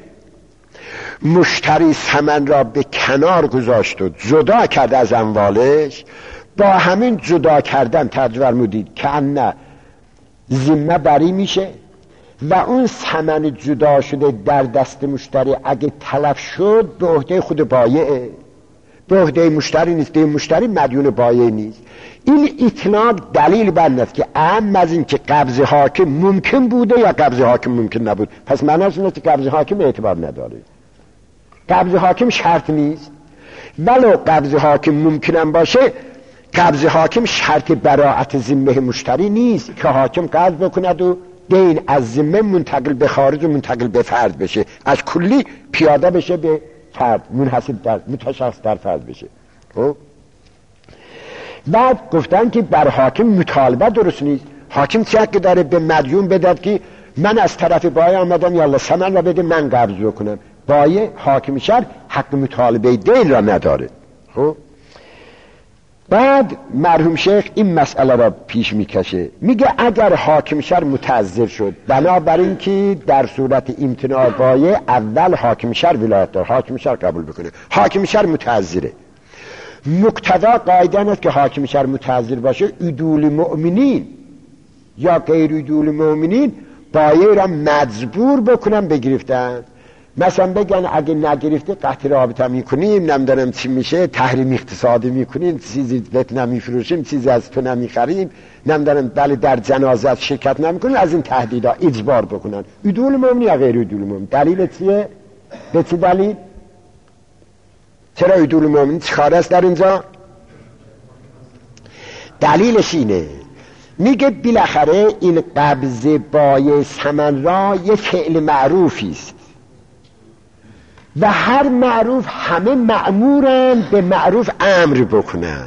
مشتری ثمن را به کنار گذاشت و جدا کرد از اموالش، با همین جدا کردن ترجمه فرمودید که نه ذمه بری میشه و اون ثمن جدا شده در دست مشتری اگه تلف شد به عهده خود بایعه، به عهده مشتری نیست. ده مشتری مدیون بایع نیست. این اطلاق دلیل بر این است که اهم از این که قبض حاکم ممکن بوده یا قبض حاکم ممکن نبود. پس معناش اینه که قبض حاکم اعتبار نداره. قبض حاکم شرط نیست، ولو قبض حاکم ممکنم باشه، قبض حاکم شرط براءت ذمه مشتری نیست که حاکم قبض بکند و دین از ذمه منتقل به خارج و منتقل به فرد بشه، از کلی پیاده بشه به فرد، منحصر در متشخص در فرد بشه. خب بعد گفتن که بر حاکم مطالبه درست نیست. حاکم چه حقی داره به مدیون بدد که من از طرف بایع آمدم یالا ثمن را بده من قبض بکنم؟ بایع حاکم شهر حق مطالبه دین را نداره. خب بعد مرحوم شیخ این مسئله را پیش میکشه، میگه اگر حاکم شهر متعذر شد، بنابراین که در صورت امتناع بایع اول حاکم شهر ولایت داره، حاکم شهر قبول بکنه. حاکم شهر متعذره، مقتضا قاعده است که حاکم شهر متعذر باشه، عدول مؤمنین یا غیر عدول مؤمنین بایع را مجبور بکنن بگرفتن. مثلا بگن اگه نگرفته قطع رابطه میکنیم، نمیدونم چی میشه، تحریم اقتصادی میکنیم، چیزی بهت نمیفروشیم، چیزی از تو نمیخریم، نمیدونم بله در جنازت شرکت نمیکنیم، از این تهدیدا اجبار بکنن. عدول مؤمن یا غیر عدول مؤمن دلیل چیه؟ به چه دلیل؟ چرا عدول مؤمن چیکار است در اینجا؟ دلیلش اینه، میگه بالاخره این قبض بایع ثمن را یه فعل معروفی است و هر معروف همه مأمورن به معروف امر بکنن.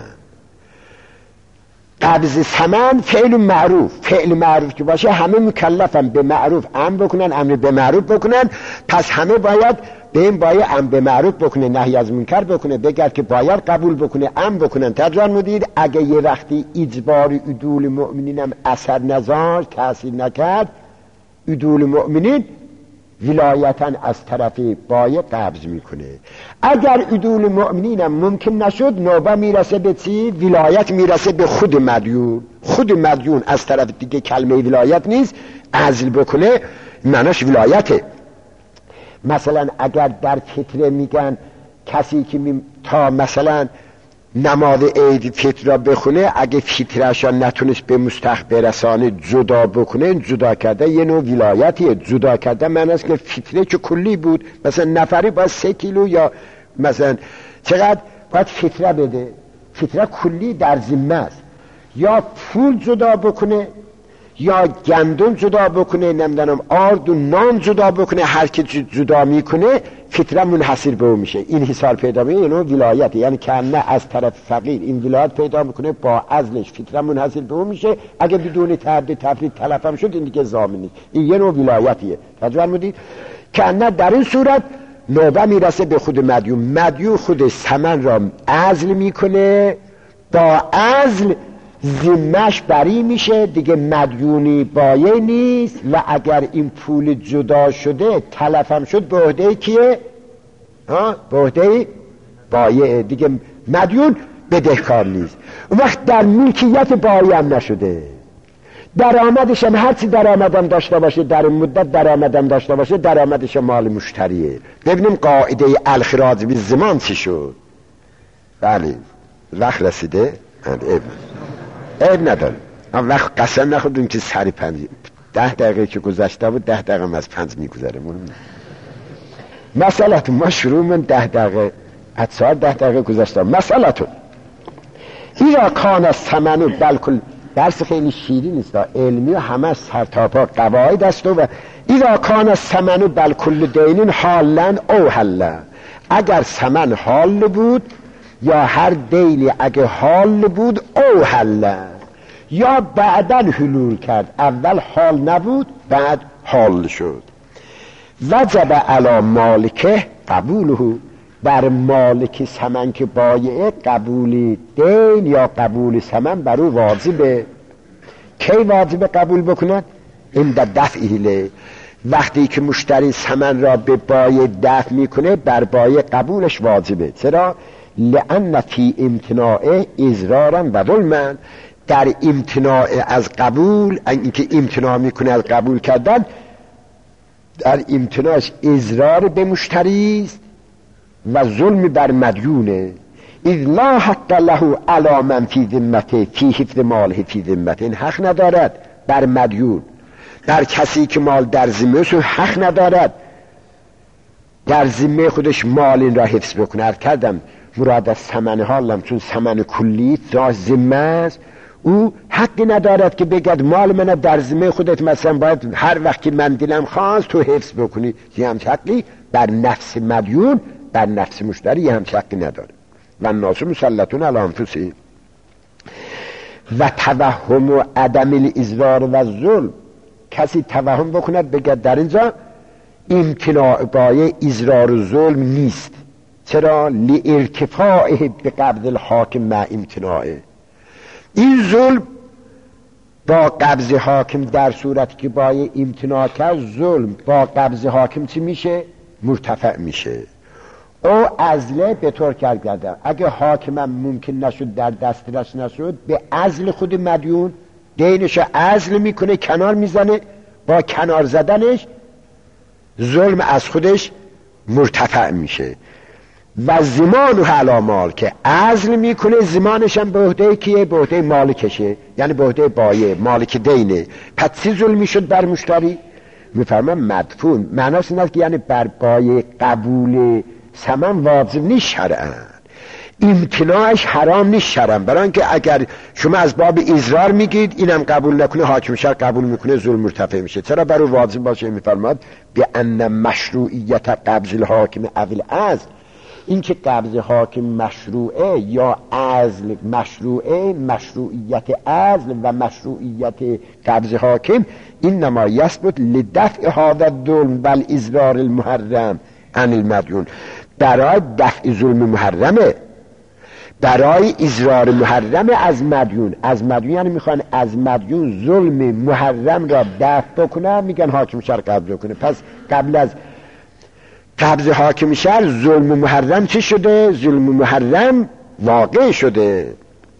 قبض ثمن فعل معروف، فعل معروف که باشه همه مکلفن به معروف امر بکنن، امر به معروف بکنن. پس همه باید به این باید امر به معروف بکنه، نهی از منکر بکنه، بگر که باید قبول بکنه، امر بکنن. ترجمه مدید اگه یه وقتی اجبار عدول مؤمنین هم اثر نذار، تأثیر نکرد، عدول مؤمنین ولایتاً از طرف بایع قبض میکنه. اگر عدول مؤمنین هم ممکن نشد، نوبه میرسه به چی؟ ولایت میرسه به خود مدیون. خود مدیون از طرف دیگه کلمه ولایت نیست، عزل بکنه معناش ولایته. مثلا اگر در فطره میگن کسی که می... تا مثلا نماز عید فطر را بخونه، اگه فطرش را نتونست به مستحق برسانه جدا بکنه، جدا کرده یه نوع ولایتیه. جدا کرده معنی است که فطره که کلی بود، مثلا نفری باید سه کیلو یا مثلا چقدر باید فطره بده، فطره کلی در ذمه است. یا پول جدا بکنه یا گندم جدا بکنه، نمیدونم آرد و نان جدا بکنه، هر کی جدا میکنه فطره منحصر به اون میشه. این حصار پیدا میکنه، یعنی ولایت، یعنی که نه از طرف فقیر این ولایت پیدا میکنه، با عزلش فطره منحصر به اون میشه. اگه بدون تعدد تفرید تلف هم شد این دیگه ضامن نیست. این یه نوع ولایتیه. توجه فرمودید که نه در این صورت نوبه میرسه به خود مدیون. مدیون خود ثمن را عزل میکنه، با عزل ذمه‌اش بری میشه دیگه، مدیونی بایع نیست. و اگر این پول جدا شده تلف هم شد به عهده کیه؟ ها به عهده بایع دیگه، مدیون بدهکار نیست. اون وقت در ملکیت بایع هم نشده، درآمدش هم هرچی درآمدم داشته باشه، در این مدت درآمدم داشته باشه، درآمدش مال مشتریه. ببینیم قاعده الخراج بالزمان چی شد. بله وقت رسیده، عیب نداره. اما وقت قسم نخوردیم که سری پنج ده دقیقه که گذشته بود ده دقیقه از پنج میگذره. مسئلتون ما شروع من ده دقیقه از ساعت ده دقیقه گذشته. مسئلتون ایرا کان از ثمنو بلکل درس خیلی شیرین نیست، علمی و همه سرتاپا قواعد است. و ایرا کان از ثمنو بلکل دینین حالا او حلا، اگر ثمن حال بود یا هر دیلی اگه حال بود او حل، یا بعداً حلول کرد، اول حال نبود بعد حال شد. وجب علی مالکه قبوله، بر مالک ثمن که بایعه قبول دین یا قبول ثمن بر او واجبه. کی واجب قبول بکند؟ این در دفعه، وقتی که مشتری ثمن را به بایع دفع میکنه بر بایع قبولش واجبه. چرا؟ لأن فی امتناع اضرارا و ظلما، در امتناع از قبول، اینکه امتناع میکنه از قبول کردن، در امتناعش اضرار به مشتری است و ظلم بر مدیونه. اذ لا حق له علی من فی ذمته فی حفظ ماله فی ذمته، این حق ندارد بر مدیون، در کسی که مال در ذمه است حق ندارد در ذمه خودش مال این را حفظ بکنه. عرض کردم مراد از ثمن حالم، چون ثمن کلی ذات ذمه است، او حقی ندارد که بگد مال من در ذمه خودت مثلا باید هر وقت که من دلم خواست تو حفظ بکنی. یه همچه حقی بر نفس مدیون، بر نفس مشتری یه همچه حقی نداره. و الناس مسلطون علی انفسهم. و توهم و عدم الاضرار و ظلم، کسی توهم بکند بگد در اینجا امتناع بایه اضرار و ظلم نیست. چرا؟ لارتفاعه به قبض الحاکم مع امتناعه. این ظلم با قبض حاکم در صورتی که بایه امتناع کرد، ظلم با قبض حاکم چی میشه؟ مرتفع میشه. او عزله به طور کرده اگه حاکمم ممکن نشد در دسترس نشد، به عزل خود مدیون دینش عزل میکنه، کنار میزنه، با کنار زدنش ظلم از خودش مرتفع میشه. و زمان و حلامال که عزل میکنه، زمانش هم به عهده کیه؟ به عهده مالکشه، یعنی به عهده بایه، مالک دینه. پس چی ظلمی شد بر مشتری؟ میفرمان مدفون. معناش این است که یعنی بر بایه قبول ثمن واجب نیست شرعاً، امتناعش حرام نیست شرعاً، برای اینکه اگر شما از باب اضرار میگید اینم قبول نکنه، حاکم شرع قبول میکنه، ظلم مرتفع میشه. چرا برای واجب باشه؟ میفرماد به ان مشروعیت قبض الحاکم اول از، این که قبض حاکم مشروعه یا عزل مشروعه، مشروعیت عزل و مشروعیت قبض حاکم این نما یثبت لدفع هذا الظلم و الاضرار المحرم عن المدیون، برای دفع ظلم محرمه، برای اضرار محرم از مدیون. از مدیون یعنی میخوان از مدیون ظلم محرم را دفع بکنه، میگن حاکم شرع قبض بکنه. پس قبل از قبض حاکم شرع ظلم محرم چی شده؟ ظلم محرم واقع شده.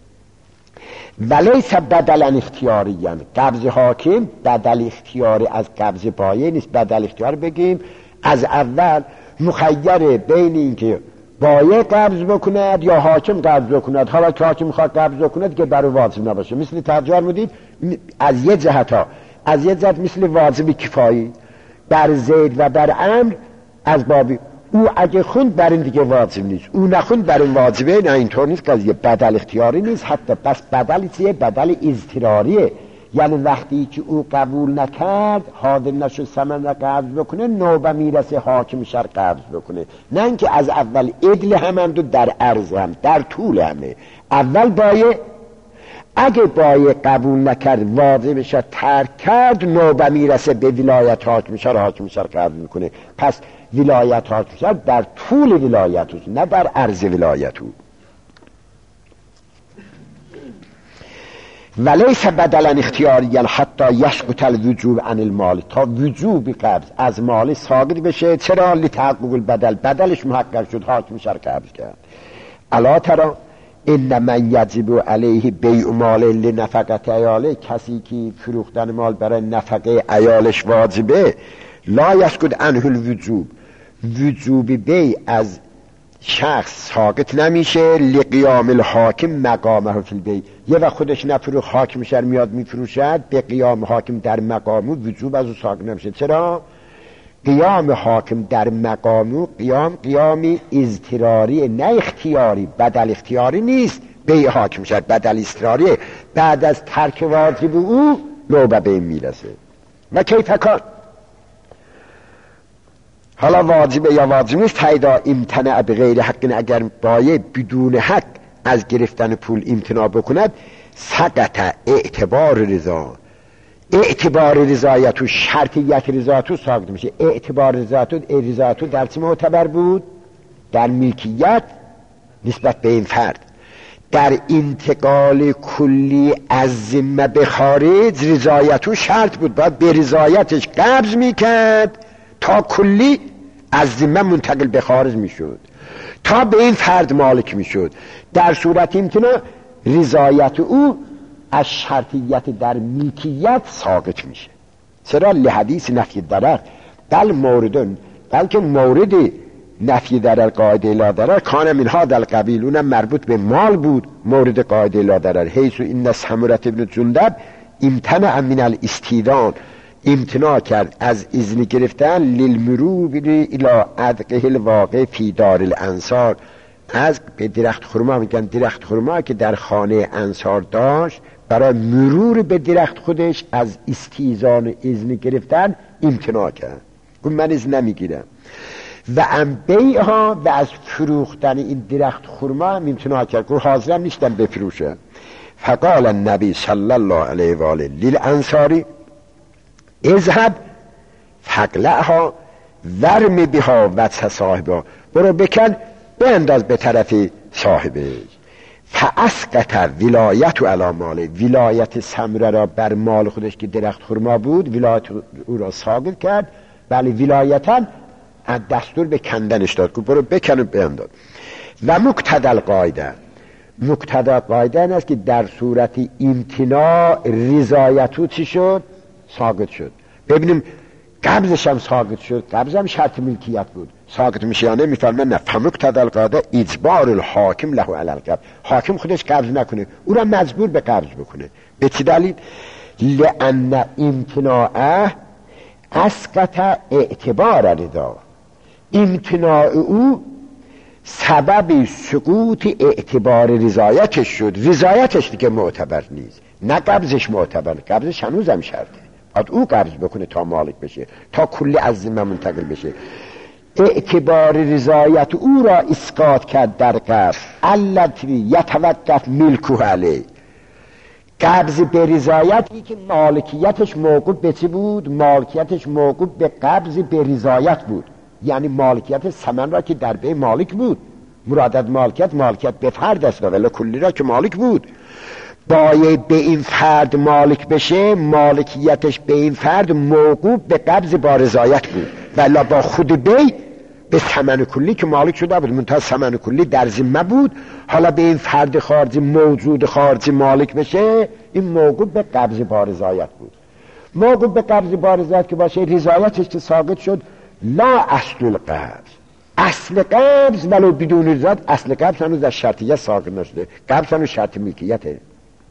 ولیس بدلا اختیاری، یعنی قبض حاکم بدل اختیاری از قبض بایه نیست. بدل اختیار بگیم از اول مخیره بین این که بایه قبض بکند یا حاکم قبض بکند. حالا که حاکم میخواد قبض بکند که برای واجب نباشه. مثل ترجمه بودید از یه جهت ها، از یه جهت مثل واجب کفایی بر زید و بر امر، از بابی او اگه خوند بر این دیگه واجب نیست، او نخوند بر این واجبه. نه اینطور نیست، قضیه بدل اختیاری نیست حتی. بس بدل چیه؟ بدل اضطراریه، یعنی وقتی که او قبول نکرد، حاضر نشد ثمن را قبض بکنه، نوبه میرسه حاکم شرع قبض بکنه. نه اینکه از اول عدل هم هم در عرض هم در طول همه اول بایه، اگه بایه قبول نکرد واجبش را ترک کرد، نوبه میرسه به ولایت حاکم شرع، حاکم شرع قبض میکنه. پس ولایت حاکم شرع در طول ولایت است، نه در عرض ولایت او. ولیس بدلا اختیاریا حتی یسقط الوجوب عن المال، تا وجوب قبض از مال ساقط بشه. چرا؟ لتحقق البدل، بدلش محقق شد، حاکم شرع قبض کرد. الا ترى ان من یجب علیه بیع مال لنفقه عیاله، کسی که فروختن مال برای نفقه عیالش واجبه، لا یسقط عنه الوجوب، وجوب بیع از شخص ساقط نمیشه. لقیام الحاکم مقامه فی البیع، یه وقت خودش نفروخت، حاکم شرع میاد میفروشد، به قیام حاکم در مقامه وجوب از او ساقط نمیشه. چرا؟ قیام حاکم در مقامه قیام قیامی اضطراری نه اختیاری، بدل اختیاری نیست. بیع حاکم شرع بدل اضطراری، بعد از ترک واجب او نوبه به میرسه. و کیف کان، حالا واجبه یا واجب نیست. تایدا امتنع به غیر حق، اگر بایه بدون حق از گرفتن پول امتناع بکند، سقط اعتبار رضا، اعتبار رضایت و شرطیت رضایت ساقط میشه. اعتبار رضایت رضایت در چه معتبر بود؟ در ملکیت نسبت به این فرد. در انتقال کلی از ذمه به خارج رضایت شرط بود، باید به رضایتش قبض میکرد تا کلی از ذمه منتقل به خارج میشد. تا به این فرد مالک میشد. در صورت امتناع رضایت او از شرطیت در ملکیت ساقط میشه. چرا؟ لحدیث نفی ضرر بل موردن، بلکه مورد نفی ضرر قاعده لا ضرر کان من هذا القبیل، اونم مربوط به مال بود. مورد قاعده لا ضرر حیث این سمره ابن جندب امتنع من الاستیدان، امتناع کرد از اذن گرفتن للمرور الى عدقه الواقع فی دار الانصار، از به درخت خرما، میگن درخت خرما که در خانه انصار داشت، برای مرور به درخت خودش از استیزان اذن گرفتن امتناع کرد. اون من اذن نمیگیرم. و ام بیعها، و از فروختن این درخت خرما هم امتناع کرد که حاضرم نیستم بفروشم. فقال النبی صلی الله علیه و آله للانصاری اذهب فقلعها ورم بها وجه صاحبها، برو بکن بنداز به طرف صاحبش. فاسقط ولایت علی ماله، ولایت سمره را بر مال خودش که درخت خرما بود ولایت او را ساقط کرد. ولی ولایتا از دستور به کندنش داد که برو بکن و بنداز. و مقتضی القاعده، مقتضی قاعده این است که در صورت امتناع رضایت او چی شد؟ ساقط شد. ببینیم قبضش هم ساقط شد، قبض هم شرط ملکیت بود، ساقط میشه یا نمیفرمه؟ نه. فمقتضی القاعده اجبار الحاکم له علی القبض، حاکم خودش قبض نکنه، او را مجبور به قبض بکنه. به چه دلیل؟ لان امتناعه اسقط اعتبار رضا، امتناع او سبب سقوط اعتبار رضایتش شد. رضایتش دیگه معتبر نیست، نه قبضش معتبر، قبضش هنوزم شرطه، باید او قبض بکنه تا مالک بشه، تا کلی از ذمه منتقل بشه. اعتبار رضایت او را اسقاط کرد در قبض التی یتوقف ملکه علیه، قبض به رضایتی که مالکیتش موقوف به چی بود؟ مالکیتش موقوف به قبض به رضایت بود، یعنی مالکیت ثمن را که در به مالک بود. مرادت مالکیت مالکیت به فرد است، ولی کلی را که مالک بود. باید به این فرد مالک بشه، مالکیتش به این فرد موقوف به قبض با رضایت بود، ولی با خود بی به ثمن کلی که مالک شده بود، منتها ثمن کلی در ذمه بود. حالا به این فرد خارجی موجود خارجی مالک بشه، این موقوف به قبض با رضایت بود. موقوف به قبض با رضایت که باشه، رضایتش که ساقط شد. لا اصل القبض، اصل قبض ولو بدون رضایت، اصل قبض هنوز در شرطیت ساقط نشده، قبض هنوز شرط ملکیته.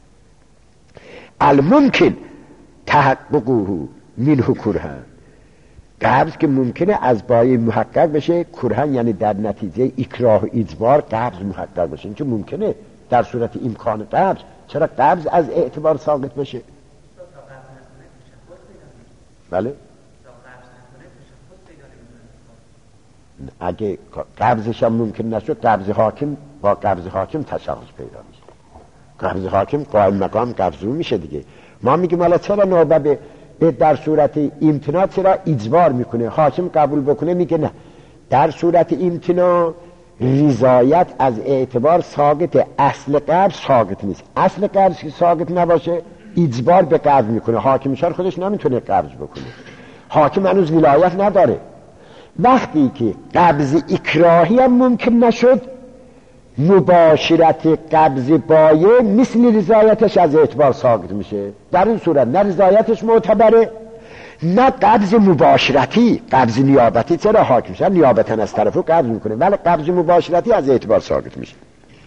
الممکن تحققه منه کرهن، قبض که ممکنه از بایه محقق بشه، کرهن یعنی در نتیجه اکراه و اجبار قبض محقق بشه. این که ممکنه در صورت امکان قبض، چرا قبض از اعتبار ساقط بشه؟ بله، اگه قبضش هم ممکن نشد، قبض حاکم با قبض حاکم تشخص پیدا میشه. قبض حاکم قائم مقام قبضو میشه دیگه. ما میگیم حالا چرا نوبه به در صورت امتناع چرا اجبار میکنه؟ حاکم قبول بکنه میگه نه، در صورت امتناع رضایت از اعتبار ساقط، اصل قبض ساقط نیست. اصل قبض که ساقط نباشه اجبار به قبض میکنه، حاکم شار خودش نمیتونه قبض بکنه، حاکم هنوز ولایت نداره. وقتی که قبض اکراهی هم ممکن نشد، مباشرت قبض بایه مثل رضایتش از اعتبار ساقط میشه. در این صورت نه رضایتش معتبره، نه قبض مباشرتی، قبض نیابتی، چرا حاکم شد نیابتا از طرفو قبض میکنه، ولی قبض مباشرتی از اعتبار ساقط میشه.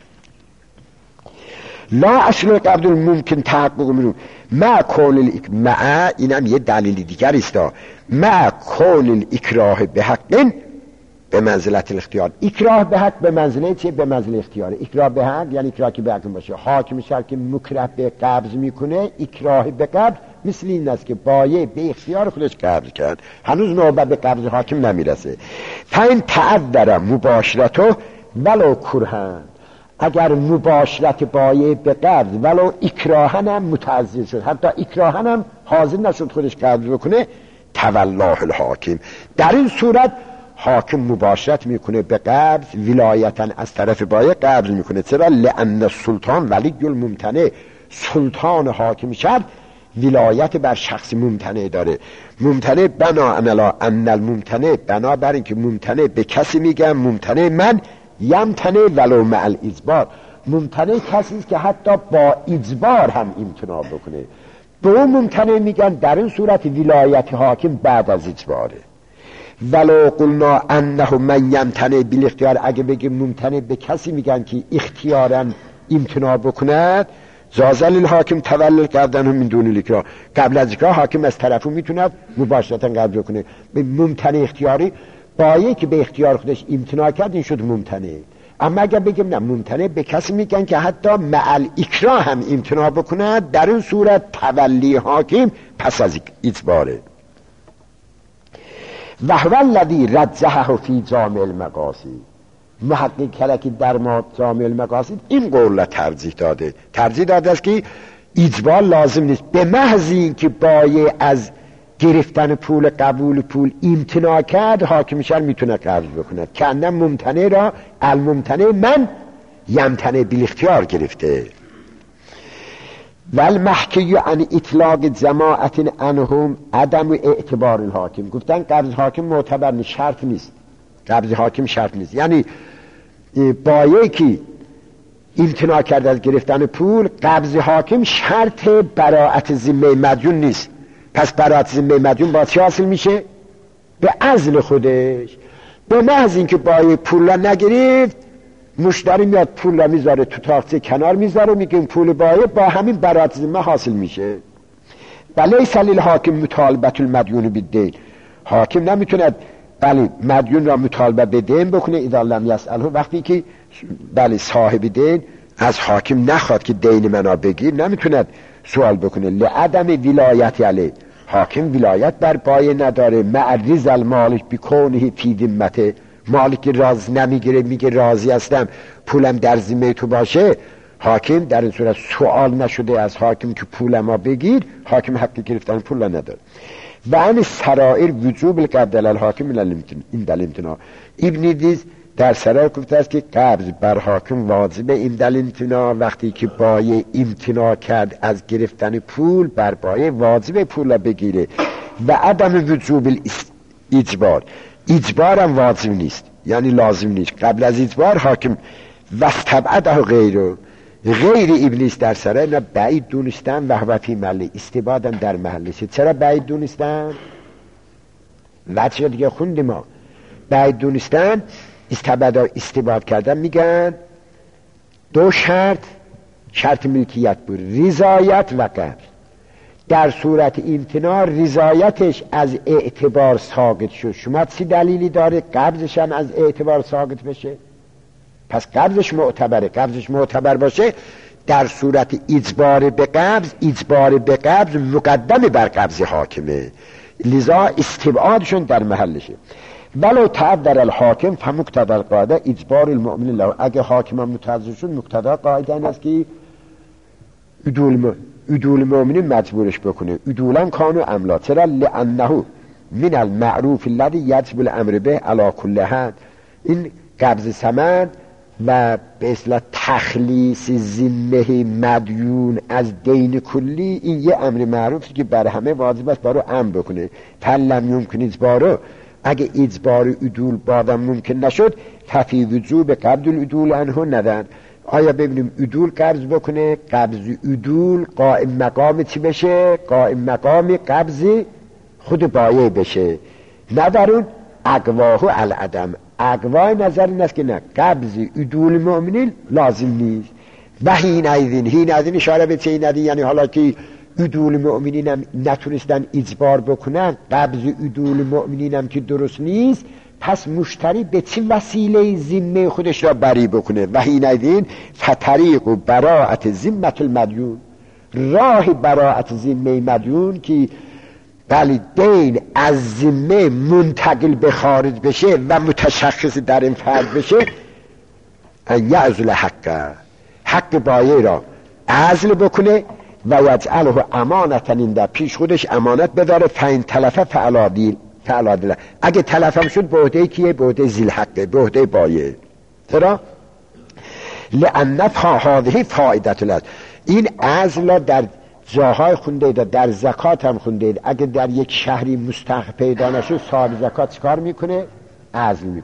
لا اصل قبض ممکن تحقق منو مع کون الاک... مع اینم یه دلیل دیگر است، مع کون الاکراه به حق به منزلت الاختیار. اکراه به حق به منزله چیه؟ به منزله اختیاره. اکراه به حق یعنی اکراه که به حق باشه. حاکم شهر که مکره به قبض میکنه، اکراه به قبض مثل این است که بایه به اختیار خودش قبض کرد، هنوز نوبت به قبض حاکم نمیرسه. فاین تعذر مباشرته ولو کرهن، اگر مباشرت بایه به قبض ولو اکراهن هم متعذر شد، حتی اکراهن هم حاضر نشد خودش قبض بکنه، تولاه الحاکم، در این صورت حاکم مباشرت میکنه به قبض، ولایتا از طرف بایه قبض میکنه. چرا؟ لأن السلطان ولی الممتنع، سلطان حاکم شد ولایت بر شخص ممتنع داره. ممتنع بنا عملا ان الممتنع، بنا بر اینکه ممتنع به کسی میگم ممتنع من یمتنه ولو مع الاجبار. ممتنع کسی است که حتی با اجبار هم امتناع بکنه. به اون ممتنع میگن در این صورت ولایت حاکم بعد از اجباره. ولو قلنا انه من یمتنع بالاختیار، اگه بگیم ممتنع به کسی میگن که اختیارا امتناع بکند، جاز للحاکم تولل کردن هم من دون الاکراه، قبل از اکراه حاکم از طرفو میتونه مباشرتا قبول کنه. به ممتنع اختیاری بایه که به اختیار خودش امتناع کرد این شد ممتنع. اما اگر بگیم نه ممتنع به کسی میگن که حتی مع الاکراه هم امتناع بکند، در این صورت تولی حاکم پس از اجباره. و هو الذی رجحه فی جامع المقاصد، محقق کلکی در جامع المقاصد این قول را ترجیح داده. ترجیح داده است که اجبار لازم نیست، به محض اینکه بایه از گرفتن پول قبول پول امتناع کرد حاکم شهر میتونه قبول بکنه. که اندم ممتنع را الممتنع من یمتنع بالاختیار گرفته. والمحکی عن اطلاق جماعت عنهم عدم اعتبار الحاکم. گفتن قبض حاکم معتبر نیست، شرط نیست. قبض حاکم شرط نیست، یعنی بایه که امتناع کرد از گرفتن پول، قبض حاکم شرط براءت ذمه مدیون نیست. پس براءت ذمه مدیون با چه حاصل میشه؟ به عزل خودش. به محض اینکه بایه پول را نگرفت، مشتری میاد پول را میذاره تو تاقچه کنار میذاره، میگه این پول بایه با همین براءت ذمه حاصل میشه. ولیس للحاکم مطالبه المدیون بالدین. حاکم نمیتونه بله مدیون را مطالبه به دین بکنه اذا لم یسأله، وقتی که بله صاحب دین از حاکم نخواد که دین منو بگیر نمیتونه سوال بکنه. لعدم ولایت علیه، حاکم ولایت بر بایه نداره. مع رضا المالک بکونه فی ذمته، مالک راز نمیگیره میگه راضی هستم پولم در ذمه تو باشه، حاکم در این صورت سوال نشده از حاکم که پولم بگیر، حاکم حق گرفتن پول نداره. و عن سرائر وجوب القبض علی الحاکم این دل امتناع. ابن دیز در سرائر گفته است که قبض بر حاکم واجب این دل امتناع، وقتی که بایه امتناع کرد از گرفتن پول بر بایه واجب پول بگیره. و عدم وجوب الاجبار، اجبارم واجب نیست یعنی لازم نیست. قبل از اجبار حاکم واستبعده غیره، غیر ابلیس در سرای نه بعید دونستن و هو فی محل استبادم در محلشه. چرا بعید دونستن؟ وجه دیگه خوندیم ما. بعید دونستن استبادا استباد کردن میگن دو شرط، شرط ملکیت بود، رضایت و قبض. در صورت امتناع رضایتش از اعتبار ساقط شد. شما چی دلیلی داره قبضش هم از اعتبار ساقط بشه؟ پس قبضش معتبره. قبضش معتبر باشه در صورت اجبار به قبض، اجبار به قبض مقدم بر قبض حاکمه، لذا استبعادشون در محلشه. ولو تعذر الحاکم فمقتضی القاعده اجبار المؤمن له. اگه حاکم متعذر شد مقتضی قاعده این است که عدول عدول مؤمنین مجبورش بکنه. عدولا کانو املا. چرا؟ لانه من المعروف الذي یجب الامر به علی کل حال. این قبض ثمن و به اصطلاح تخلیص ذمه مدیون از دین کلی، این یه امر معروفی که بر همه واجب است بارو امر بکنه. فلم یمکن اجبارو، اگه اجبار عدول بادم ممکن نشد ففی وجوب قبض العدول عنه ندن. آیا ببینیم عدول قبض بکنه، قبض عدول قائم مقام چی بشه؟ قائم مقام قبض خود بایع بشه. ندارون اقواه العدم، اقوای نظر این است که نه قبض عدول مؤمنین لازم نیست. و هین ایدین، هین ایدین اشاره به چه ندی، یعنی حالا که عدول مؤمنین هم نتونستن اجبار بکنن، قبض عدول مؤمنین هم که درست نیست، پس مشتری به چه وسیله ذمه خودش را بری بکنه. و هین ایدین فطریق و براءت ذمت المدیون، راه براءت ذمه مدیون که بلی دین از ذمه منتقل به خارج بشه و متشخص در این فرد بشه، ان یعزل حق، حق بایع را عزل بکنه و یجعله امانتا در پیش خودش امانت بداره. فین تلفه فعلادیل فعلادیل، اگه تلفم شد به عهده کیه؟ به عهده ذی الحق، به عهده بایع. چرا؟ لان هذه فائدت له. این عزل در جاهای خونده اید، در زکات هم خونده اید. اگه در یک شهری مستحق پیدا نشد صاحب زکات چکار میکنه؟ عزل میکنه.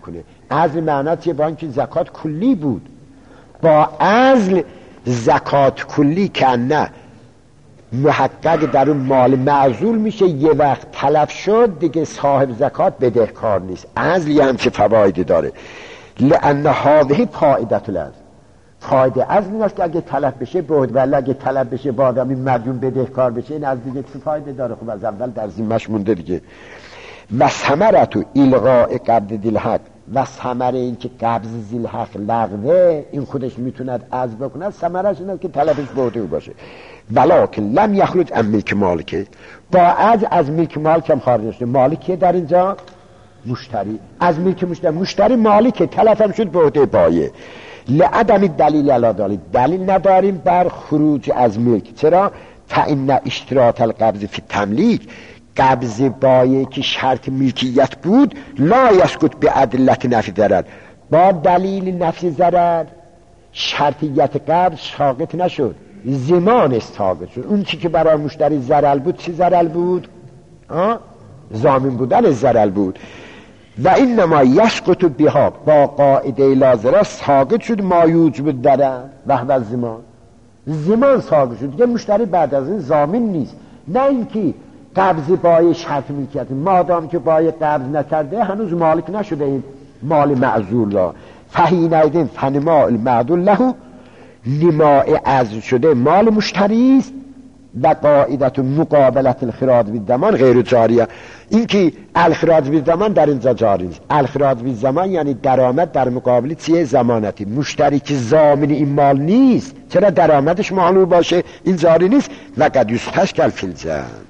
عزل معنی چیه؟ با اینکه زکات کلی بود، با عزل زکات کلی که نه محقق در اون مال معزول میشه، یه وقت تلف شد دیگه صاحب زکات بدهکار نیست. عزل هم چه فوایدی داره؟ لأن هذه فائدت العزل، فایده عزل این است که اگه تلف بشه بود، ولی اگه تلف بشه با آدمی مدیون بدهکار بشه، این از دیگه چه فایده داره؟ خب از اول در ذمه‌اش مونده دیگه. و ثمرت الغاء قبض ذی الحق، و ثمر این که قبض ذی الحق لغوه، این خودش میتوند عزل بکنه، ثمرش این است که تلفش بوده باشه. ولکن لم یخرج عن ملک مالک، با عزل از ملک مالک هم خارج نشده. مالکیه در اینجا مشتری، از ملک مشتری، مشتری مالکه، تلف هم شد بوده بایه. لعدم دلیل علی ذلک، دلیل نداریم بر خروج از ملک. چرا؟ فإن اشتراط القبض فی التملیک، قبض بایه که شرط ملکیت بود، لا یسقط بأدلة نفی ضرر، با دلیل نفی ضرر شرطیت قبض ساقط نشد، زمان ساقط شد. اون چی که برای مشتری ضرر بود چی ضرر بود؟ آه؟ ضامن بودن ضرر بود. و اینما یسقط بها، با قاعده لازمه ساقط شد ما یوجب الضرر و هو الزمان، زمان ساقط شد دیگه، مشتری بعد از این ضامن نیست. نه اینکه قبض بای شرط ملکیت، مادام که بای قبض نکرده هنوز مالک نشده این مال معزول را. فحینئذ فنماء المعدول له، نماء عزل شده مال مشتری است. و قاعدت مقابلت الخراج بالضمان غیر جاریه، این که الخراج بالضمان در اینجا جاری نیست. الخراج بالضمان یعنی درآمد در مقابل چیه؟ ضمانتی. مشتری که ضامن این مال نیست، چرا درآمدش معلوم باشه این جاری نیست. و قد یستشکل فی الجمع،